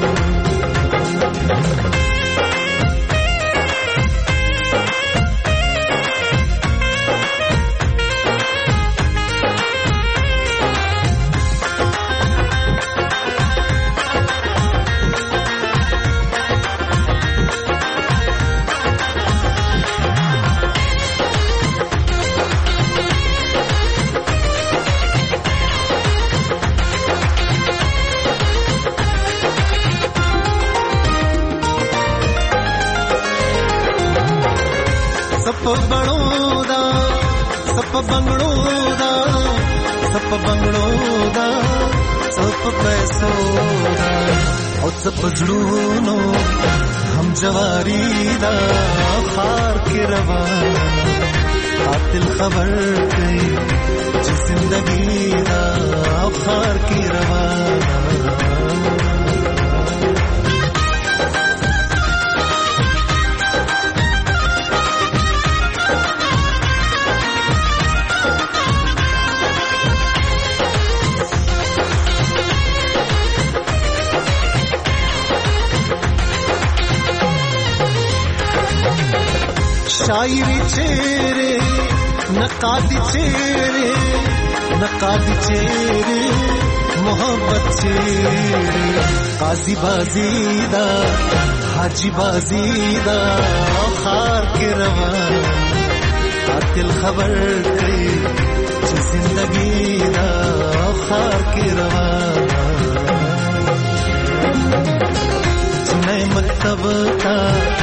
सप बंगड़ो दा सप बंगड़ो दा सप बंगड़ो दा सप पैसो दा और सप जुड़ूनो हम जवारी दा खार के रवाना कातिल खबर कई जी जिंदगी दा खार के रवाना शायरी चेहरे नकादी चेहरे नकादी चेहरे मोहब्बत चेहरे काजी बाजीदा हाजी बाजीदा खार के रवाना कातिल खबर कई जिंदगी दा खार के रवाना जिन्हें मकतब का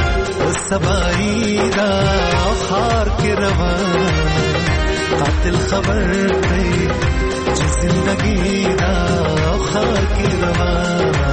सबाई दा खार के रवाना कातिल खबर कई जिंदगी दा खार के रवाना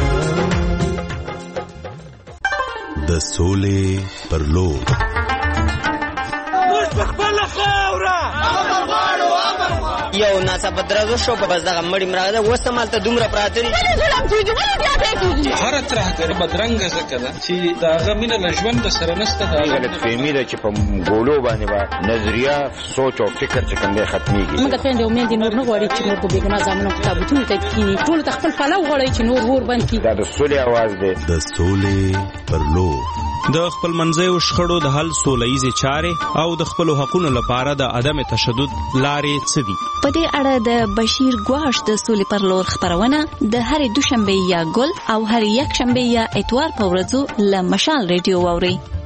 د سولې پر لور موږ په خپل خاوره امر غواړو امر غواړو یو ناڅاپه درزو شو په بس دغه مړی مراده وسمال ته دومره پراته دي هر ترهګر بدرنګ ځکه ده چې دا غمینه لژوند سره نسته دا غلط فهمي ده چې په ګولو باندې با نظریه سوچ او فکر چې کوم دی ختميږي موږ ته د امید نور نه غواړي چې نور په بیګنا ځامنو کتابونه ته کینی ټول خپل فلو غواړي چې نور ور باندې دا د سولې आवाज دی د سولې پر لور د خپل منځي او شخړو د حل سولېزي چارې او د خپل حقوقو لپاره د عدم تشدد لارې څه دي په دې اړه د بشیر ګواش د سولې پر لور خبرونه د هرې دوشنبه یا ګل او هرې یک شنبه یا اتوار په ورځو له مشال ریډیو واوري